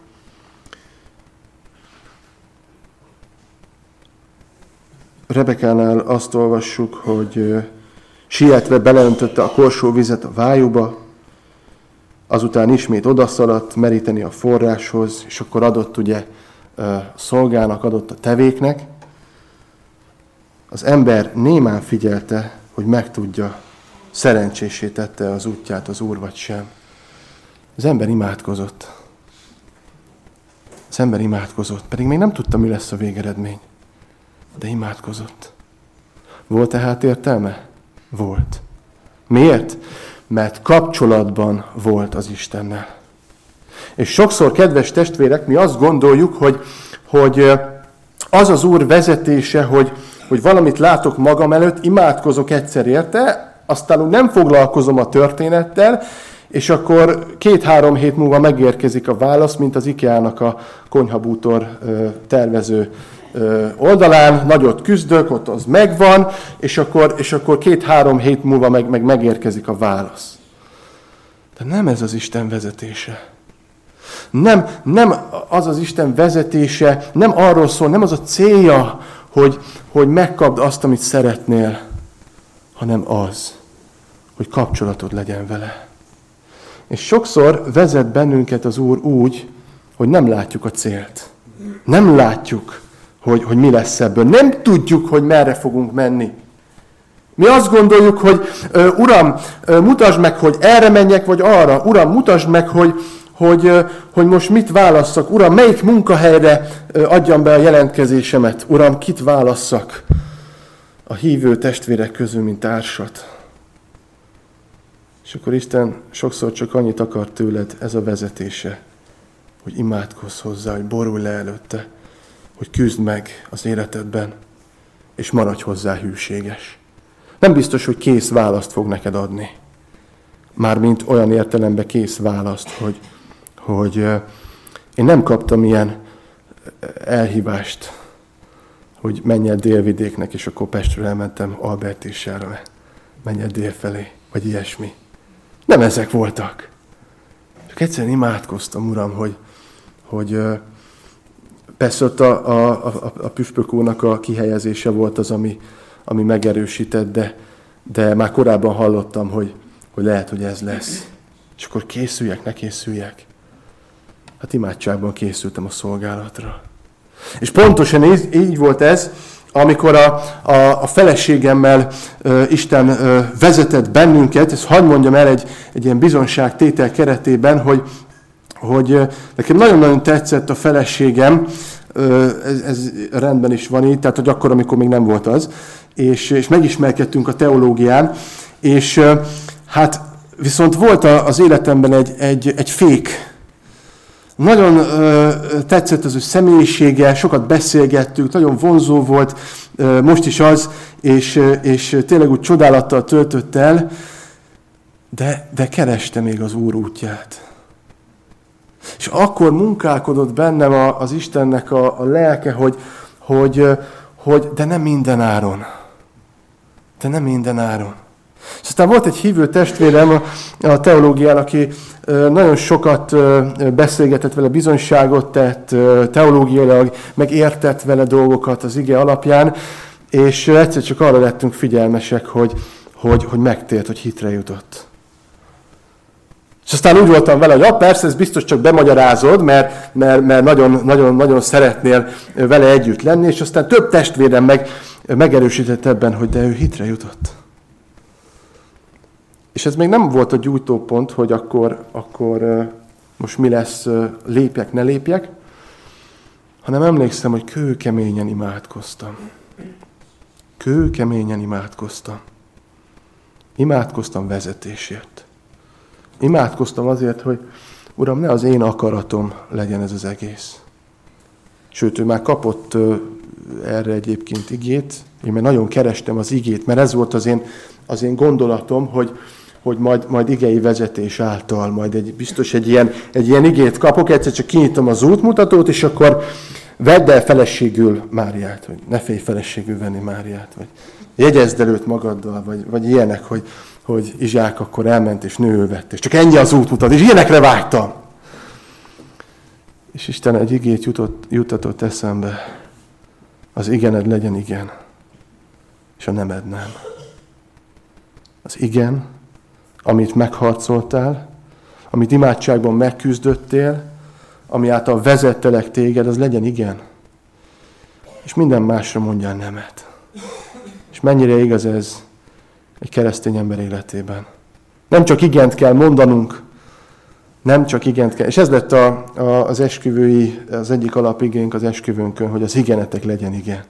Rebekánál azt olvassuk, hogy sietve beleöntötte a korsó vizet a vájúba, azután ismét odaszaladt meríteni a forráshoz, és akkor adott ugye szolgának, adott a tevéknek. Az ember némán figyelte, hogy megtudja, szerencsésé tette az útját az Úr vagy sem. Az ember imádkozott. Az ember imádkozott, pedig még nem tudta, mi lesz a végeredmény. De imádkozott. Volt tehát értelme? Volt. Miért? Mert kapcsolatban volt az Istennel. És sokszor, kedves testvérek, mi azt gondoljuk, hogy, hogy az az Úr vezetése, hogy, hogy valamit látok magam előtt, imádkozok egyszer érte, aztán úgy nem foglalkozom a történettel, és akkor két-három hét múlva megérkezik a válasz, mint az IKEA-nak a konyhabútor tervező oldalán, nagyot küzdök, ott az megvan, és akkor, és akkor két-három hét múlva meg, meg megérkezik a válasz. De nem ez az Isten vezetése. Nem, nem az az Isten vezetése, nem arról szól, nem az a célja, hogy, hogy megkapd azt, amit szeretnél, hanem az, hogy kapcsolatod legyen vele. És sokszor vezet bennünket az Úr úgy, hogy nem látjuk a célt. Nem látjuk, hogy, hogy mi lesz ebből. Nem tudjuk, hogy merre fogunk menni. Mi azt gondoljuk, hogy Uram, mutasd meg, hogy erre menjek, vagy arra. Uram, mutasd meg, hogy, hogy, hogy most mit válasszak. Uram, melyik munkahelyre adjam be a jelentkezésemet. Uram, kit válasszak a hívő testvérek közül, mint társat. És akkor Isten sokszor csak annyit akar tőled, ez a vezetése, hogy imádkozz hozzá, hogy borulj le előtte, hogy küzd meg az életedben, és maradj hozzá hűséges. Nem biztos, hogy kész választ fog neked adni. Mármint olyan értelemben kész választ, hogy, hogy én nem kaptam ilyen elhívást, hogy menj el Délvidéknek, és akkor Pestről elmentem Albertissára, menj el délfelé, vagy ilyesmi. Nem ezek voltak. Csak egyszerűen imádkoztam, Uram, hogy, hogy persze ott a, a, a, a püspök úrnak a kihelyezése volt az, ami, ami megerősített, de, de már korábban hallottam, hogy, hogy lehet, hogy ez lesz. És akkor készüljek, ne készüljek. Hát imádságban készültem a szolgálatra. És pontosan így, így volt ez, amikor a, a, a feleségemmel uh, Isten uh, vezetett bennünket, ezt hadd mondjam el egy, egy ilyen bizonságtétel keretében, hogy, hogy uh, nekem nagyon-nagyon tetszett a feleségem, uh, ez, ez rendben is van így, tehát hogy akkor, amikor még nem volt az, és, és megismerkedtünk a teológián, és uh, hát viszont volt a, az életemben egy, egy, egy fék. Nagyon ö, tetszett az ő személyisége, sokat beszélgettünk, nagyon vonzó volt, ö, most is az, és, és tényleg úgy csodálattal töltött el, de, de kereste még az Úr útját. És akkor munkálkodott bennem a, az Istennek a, a lelke, hogy, hogy, hogy de nem minden áron. De nem minden áron. És aztán volt egy hívő testvérem a, a teológián, aki nagyon sokat beszélgetett vele, bizonyságot tett, teológiailag megértett vele dolgokat az ige alapján, és egyszer csak arra lettünk figyelmesek, hogy, hogy, hogy megtért, hogy hitre jutott. És aztán úgy voltam vele, hogy ja, persze, ez biztos csak bemagyarázod, mert, mert, mert nagyon, nagyon, nagyon szeretnél vele együtt lenni, és aztán több testvérem meg, megerősített ebben, hogy de ő hitre jutott. És ez még nem volt a gyújtópont, hogy akkor, akkor most mi lesz, lépjek, ne lépjek, hanem emlékszem, hogy kőkeményen imádkoztam. Kőkeményen imádkoztam. Imádkoztam vezetésért. Imádkoztam azért, hogy Uram, ne az én akaratom legyen ez az egész. Sőt, ő már kapott erre egyébként igét, én már nagyon kerestem az igét, mert ez volt az én, az én gondolatom, hogy hogy majd, majd igei vezetés által, majd egy, biztos egy ilyen, egy ilyen igét kapok, egyszer csak kinyitom az útmutatót, és akkor vedd el feleségül Máriát, vagy ne félj feleségül venni Máriát, vagy jegyezd el őt magaddal, vagy, vagy ilyenek, hogy, hogy Izsák akkor elment, és nő vett, és csak ennyi az útmutató, és ilyenekre vágytam. És Isten egy igét jutott, juttatott eszembe, az igened legyen igen, és a nemed nem. Az igen, amit megharcoltál, amit imádságban megküzdöttél, ami által vezettelek téged, az legyen igen. És minden másra mondjál nemet. És mennyire igaz ez egy keresztény ember életében. Nem csak igent kell mondanunk, nem csak igent kell. És ez lett a, a, az esküvői, az egyik alapigénk az esküvőnkön, hogy az igenetek legyen igen.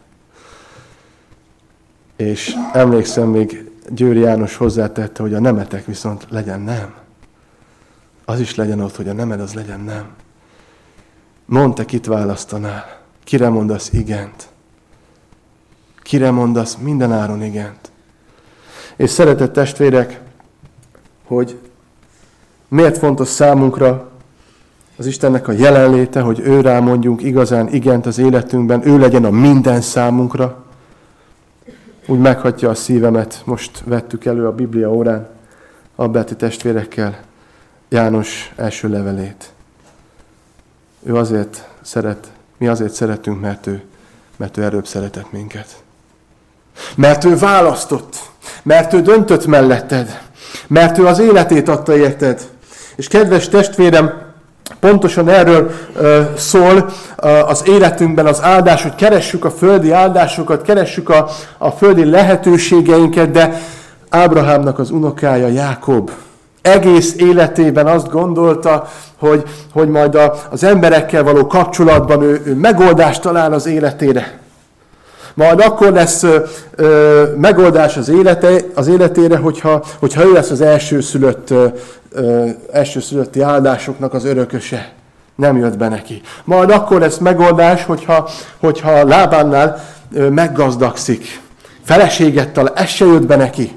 És emlékszem, még Győri János hozzátette, hogy a nemetek viszont legyen nem. Az is legyen ott, hogy a nemed az legyen nem. Mondd, te kit választanál. Kire mondasz igent? Kire mondasz minden áron igent? És szeretett testvérek, hogy miért fontos számunkra az Istennek a jelenléte, hogy ő rá mondjunk igazán igent az életünkben, ő legyen a minden számunkra. Úgy meghatja a szívemet, most vettük elő a Biblia órán, Alberti testvérekkel, János első levelét. Ő azért szeret, mi azért szeretünk, mert ő, mert ő erőbb szeretett minket. Mert ő választott, mert ő döntött melletted, mert ő az életét adta érted. És kedves testvérem, Pontosan erről ö, szól ö, az életünkben az áldás, hogy keressük a földi áldásokat, keressük a, a földi lehetőségeinket, de Ábrahámnak az unokája Jákob egész életében azt gondolta, hogy, hogy majd a, az emberekkel való kapcsolatban ő, ő megoldást talál az életére. Majd akkor lesz ö, ö, megoldás az, élete, az életére, hogyha, hogyha ő lesz az elsőszülött, ö, ö, elsőszülötti áldásoknak az örököse. Nem jött be neki. Majd akkor lesz megoldás, hogyha, hogyha Lábánnál ö, meggazdagszik. Feleséget talál, ez se jött be neki.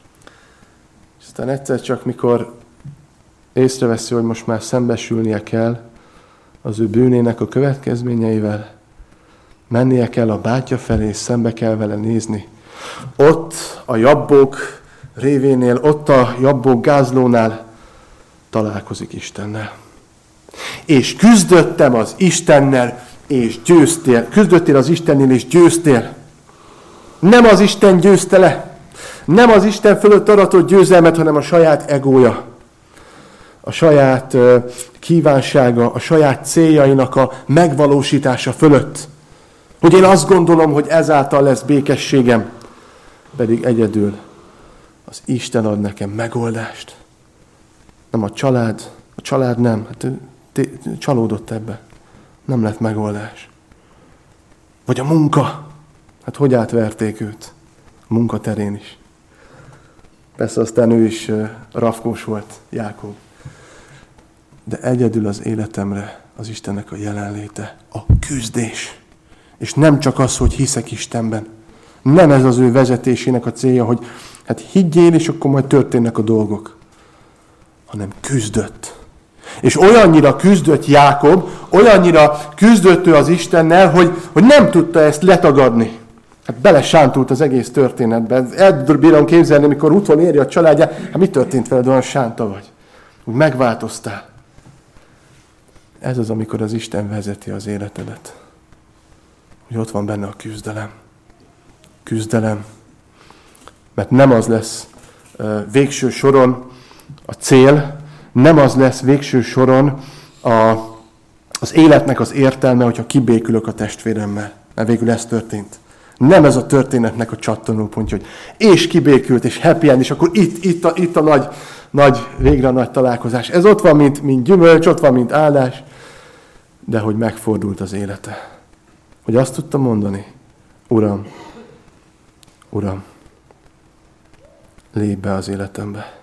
Aztán egyszer csak, mikor észreveszi, hogy most már szembesülnie kell az ő bűnének a következményeivel, mennie kell a bátyja felé, és szembe kell vele nézni. Ott a Jabbok révénél, ott a Jabbok gázlónál találkozik Istennel. És küzdöttem az Istennel, és győztél. Küzdöttél az Istennél, és győztél. Nem az Isten győzte le. Nem az Isten fölött aratott győzelmet, hanem a saját egója. A saját uh, kívánsága, a saját céljainak a megvalósítása fölött. Hogy én azt gondolom, hogy ezáltal lesz békességem. Pedig egyedül az Isten ad nekem megoldást. Nem a család. A család nem. Hát ő té- csalódott ebbe. Nem lett megoldás. Vagy a munka. Hát hogy átverték őt? A munkaterén is. Persze aztán ő is uh, rafkós volt, Jákob. De egyedül az életemre az Istennek a jelenléte, a küzdés. És nem csak az, hogy hiszek Istenben. Nem ez az ő vezetésének a célja, hogy hát higgyél, és akkor majd történnek a dolgok. Hanem küzdött. És olyannyira küzdött Jákob, olyannyira küzdött ő az Istennel, hogy, hogy nem tudta ezt letagadni. Hát belesántult az egész történetbe. Ebből bírom képzelni, amikor úton éri a családját, hát mi történt veled, olyan sánta vagy? Úgy megváltoztál. Ez az, amikor az Isten vezeti az életedet. Hogy ott van benne a küzdelem. Küzdelem. Mert nem az lesz uh, végső soron a cél, nem az lesz végső soron a, az életnek az értelme, hogyha kibékülök a testvéremmel. Mert végül ez történt. Nem ez a történetnek a csattanópontja, hogy és kibékült, és happy end, és akkor itt, itt, a, itt a nagy, nagy, végre a nagy találkozás. Ez ott van, mint, mint gyümölcs, ott van, mint áldás, de hogy megfordult az élete. Hogy azt tudta mondani, Uram, Uram, lépj be az életembe.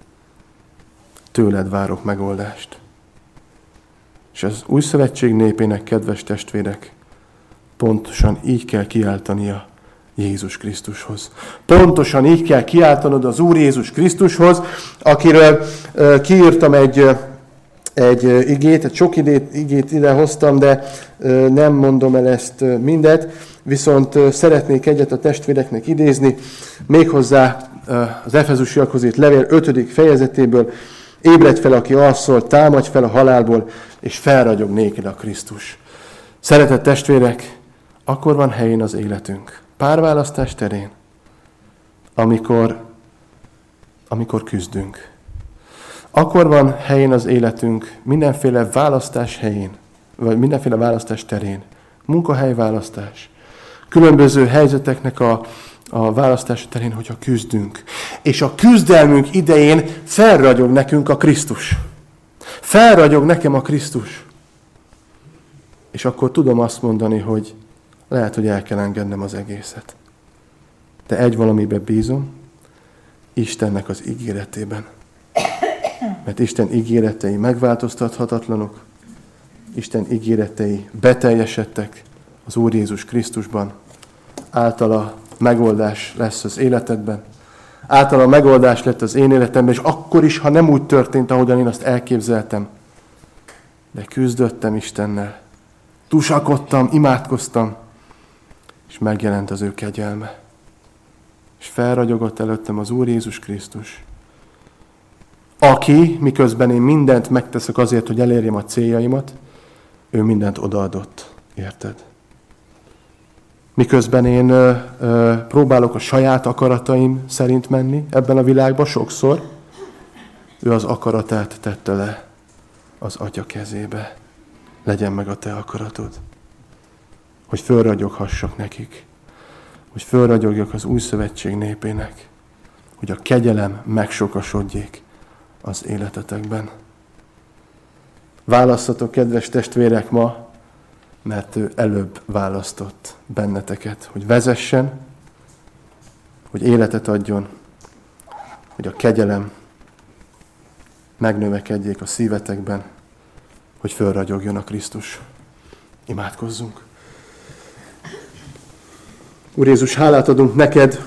Tőled várok megoldást. És az új szövetség népének, kedves testvérek, pontosan így kell kiáltania Jézus Krisztushoz. Pontosan így kell kiáltanod az Úr Jézus Krisztushoz, akiről uh, kiírtam egy, uh, egy uh, igét, egy sok idét, igét ide hoztam, de uh, nem mondom el ezt uh, mindet, viszont uh, szeretnék egyet a testvéreknek idézni, méghozzá uh, az Efezusiakhoz írt levél ötödik fejezetéből: ébredj fel, aki alszol, támadj fel a halálból, és felragyog néked a Krisztus. Szeretett testvérek, akkor van helyén az életünk. Párválasztás terén, amikor, amikor küzdünk. Akkor van helyén az életünk mindenféle választás helyén, vagy mindenféle választás terén. Munkahelyválasztás. Különböző helyzeteknek a, a választás terén, hogyha küzdünk. És a küzdelmünk idején felragyog nekünk a Krisztus. Felragyog nekem a Krisztus. És akkor tudom azt mondani, hogy lehet, hogy el kell engednem az egészet. De egy valamiben bízom, Istennek az ígéretében. Mert Isten ígéretei megváltoztathatatlanok, Isten ígéretei beteljesedtek az Úr Jézus Krisztusban. Általa megoldás lesz az életedben. Általa megoldás lett az én életemben, és akkor is, ha nem úgy történt, ahogyan én azt elképzeltem. De küzdöttem Istennel. Tusakodtam, imádkoztam, és megjelent az ő kegyelme. És felragyogott előttem az Úr Jézus Krisztus, aki, miközben én mindent megteszek azért, hogy elérjem a céljaimat, ő mindent odaadott. Érted? Miközben én ö, ö, próbálok a saját akarataim szerint menni ebben a világban sokszor, ő az akaratát tette le. az Atya kezébe. Legyen meg a te akaratod. Hogy fölragyoghassak nekik. Hogy fölragyogjak az új szövetség népének. Hogy a kegyelem megsokasodjék az életetekben. Választatok, kedves testvérek, ma, mert ő előbb választott benneteket, hogy vezessen, hogy életet adjon, hogy a kegyelem megnövekedjék a szívetekben, hogy fölragyogjon a Krisztus. Imádkozzunk! Úr Jézus, hálát adunk neked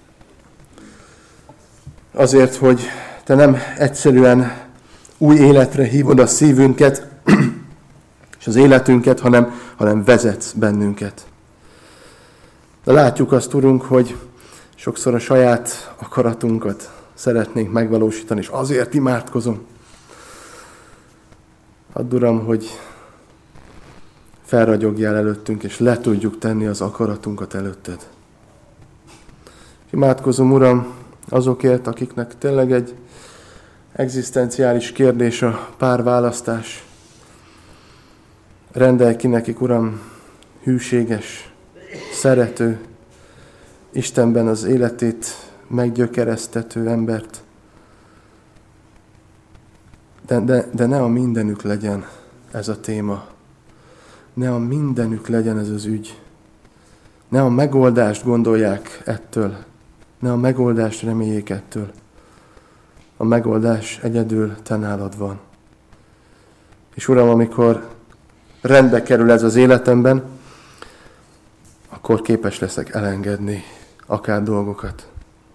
azért, hogy te nem egyszerűen új életre hívod a szívünket és az életünket, hanem, hanem vezetsz bennünket. De látjuk azt, Urunk, hogy sokszor a saját akaratunkat szeretnénk megvalósítani, és azért imádkozom. Add, Uram, hogy felragyogjál előttünk, és le tudjuk tenni az akaratunkat előtted. Imádkozom, Uram, azokért, akiknek tényleg egy egzisztenciális kérdés a párválasztás. Rendelj ki nekik, Uram, hűséges, szerető, Istenben az életét meggyökeresztető embert. De, de, de ne a mindenük legyen ez a téma. Ne a mindenük legyen ez az ügy. Ne a megoldást gondolják ettől. Ne a megoldást reméljék ettől. A megoldás egyedül te nálad van. És Uram, amikor rendbe kerül ez az életemben, akkor képes leszek elengedni akár dolgokat.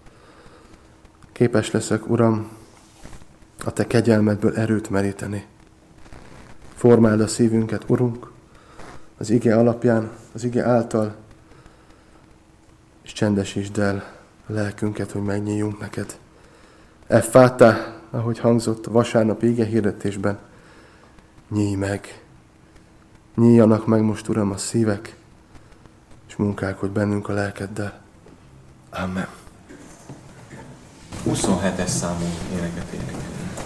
Képes leszek, Uram, a te kegyelmedből erőt meríteni. Formáld a szívünket, Urunk, az ige alapján, az ige által, és csendesítsd el a lelkünket, hogy megnyíljunk neked. Effátá, ahogy hangzott a vasárnapi ige hirdetésben, nyíj meg. Nyíljanak meg most, Uram, a szívek, és munkálkodj bennünk a lelkeddel. Amen. huszonhetes számú éneket énekelünk.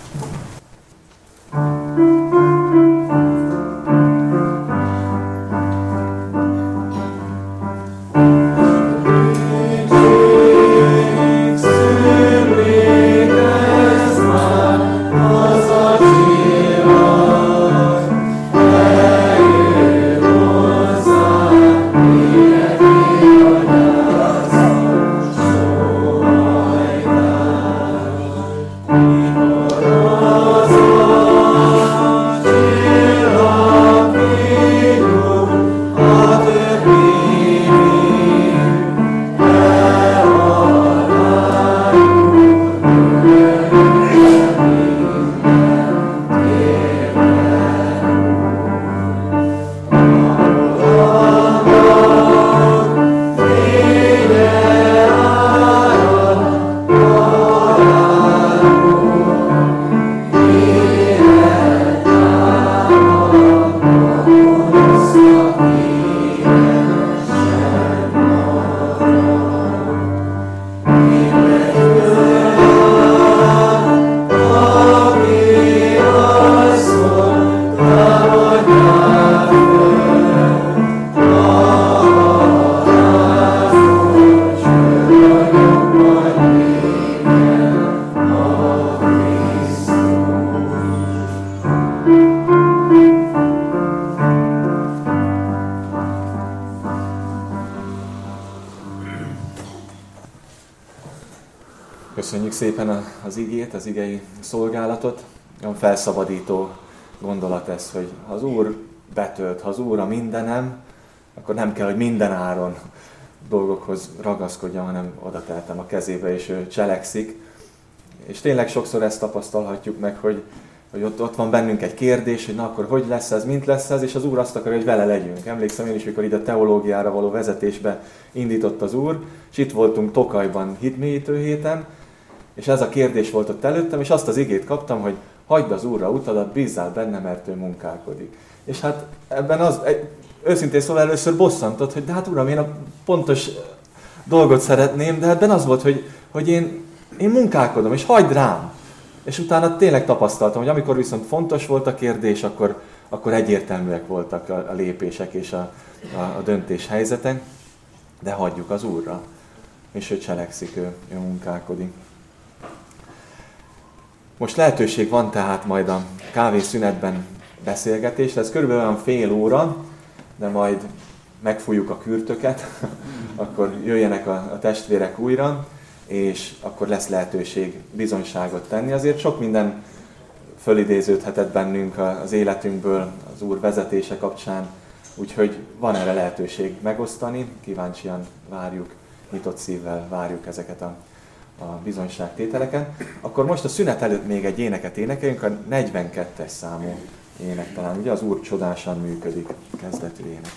Köszönjük szépen az igét, az igei szolgálatot. Olyan felszabadító gondolat ez, hogy ha az Úr betölt, ha az Úr a mindenem, akkor nem kell, hogy minden áron dolgokhoz ragaszkodjam, hanem oda teltem a kezébe, és ő cselekszik. És tényleg sokszor ezt tapasztalhatjuk meg, hogy, hogy ott, ott van bennünk egy kérdés, hogy na akkor hogy lesz ez, mint lesz ez, és az Úr azt akarja, hogy vele legyünk. Emlékszem én is, mikor ide a teológiára való vezetésbe indított az Úr, és itt voltunk Tokajban hitmélyítő héten, és ez a kérdés volt ott előttem, és azt az igét kaptam, hogy hagyd az Úrra utadat, bízzál benne, mert ő munkálkodik. És hát ebben az, őszintén szóval először bosszantott, hogy de hát Uram, én a pontos dolgot szeretném, de ebben az volt, hogy, hogy én, én munkálkodom, és hagyd rám. És utána tényleg tapasztaltam, hogy amikor viszont fontos volt a kérdés, akkor, akkor egyértelműek voltak a, a lépések és a, a, a döntés helyzetek, de hagyjuk az Úrra. És ő cselekszik, ő, ő munkálkodik. Most lehetőség van tehát majd a kávészünetben beszélgetésre. Ez körülbelül olyan fél óra, de majd megfújjuk a kürtöket, akkor jöjjenek a, a testvérek újra, és akkor lesz lehetőség bizonyságot tenni. Azért sok minden fölidéződhetett bennünk az életünkből, az Úr vezetése kapcsán, úgyhogy van erre lehetőség megosztani, kíváncsian várjuk, nyitott szívvel várjuk ezeket a, a bizonyságtételeket. Akkor most a szünet előtt még egy éneket énekeljünk, a negyvenkettes számú ének talán, ugye az Úr csodásan működik, kezdetű ének.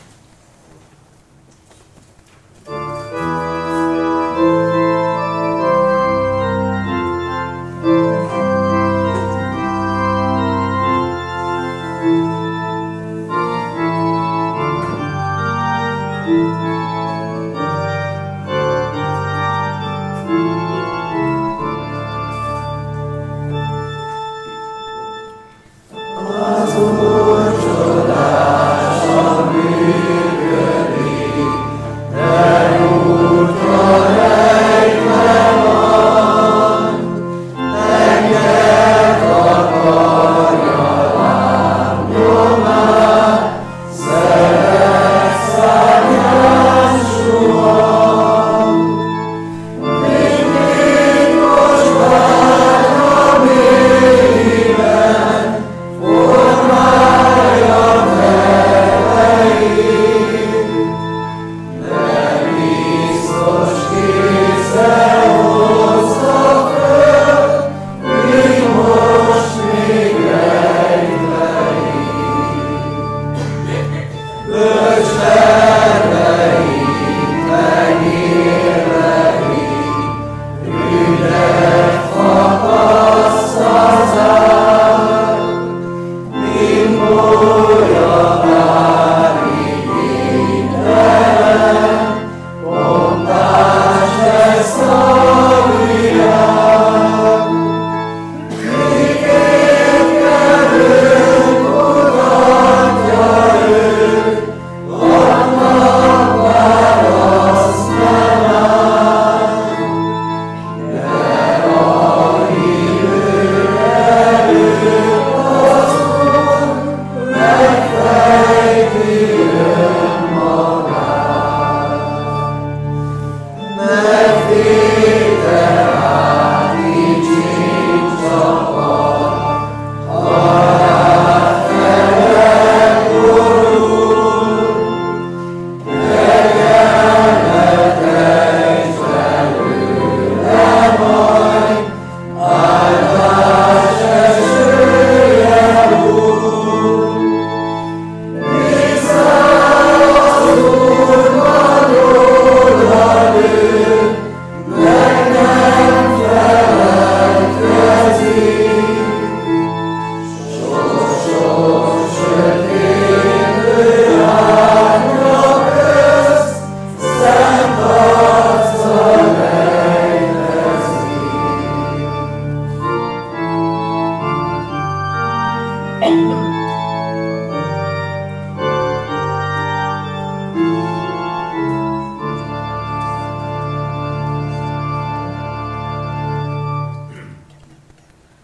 The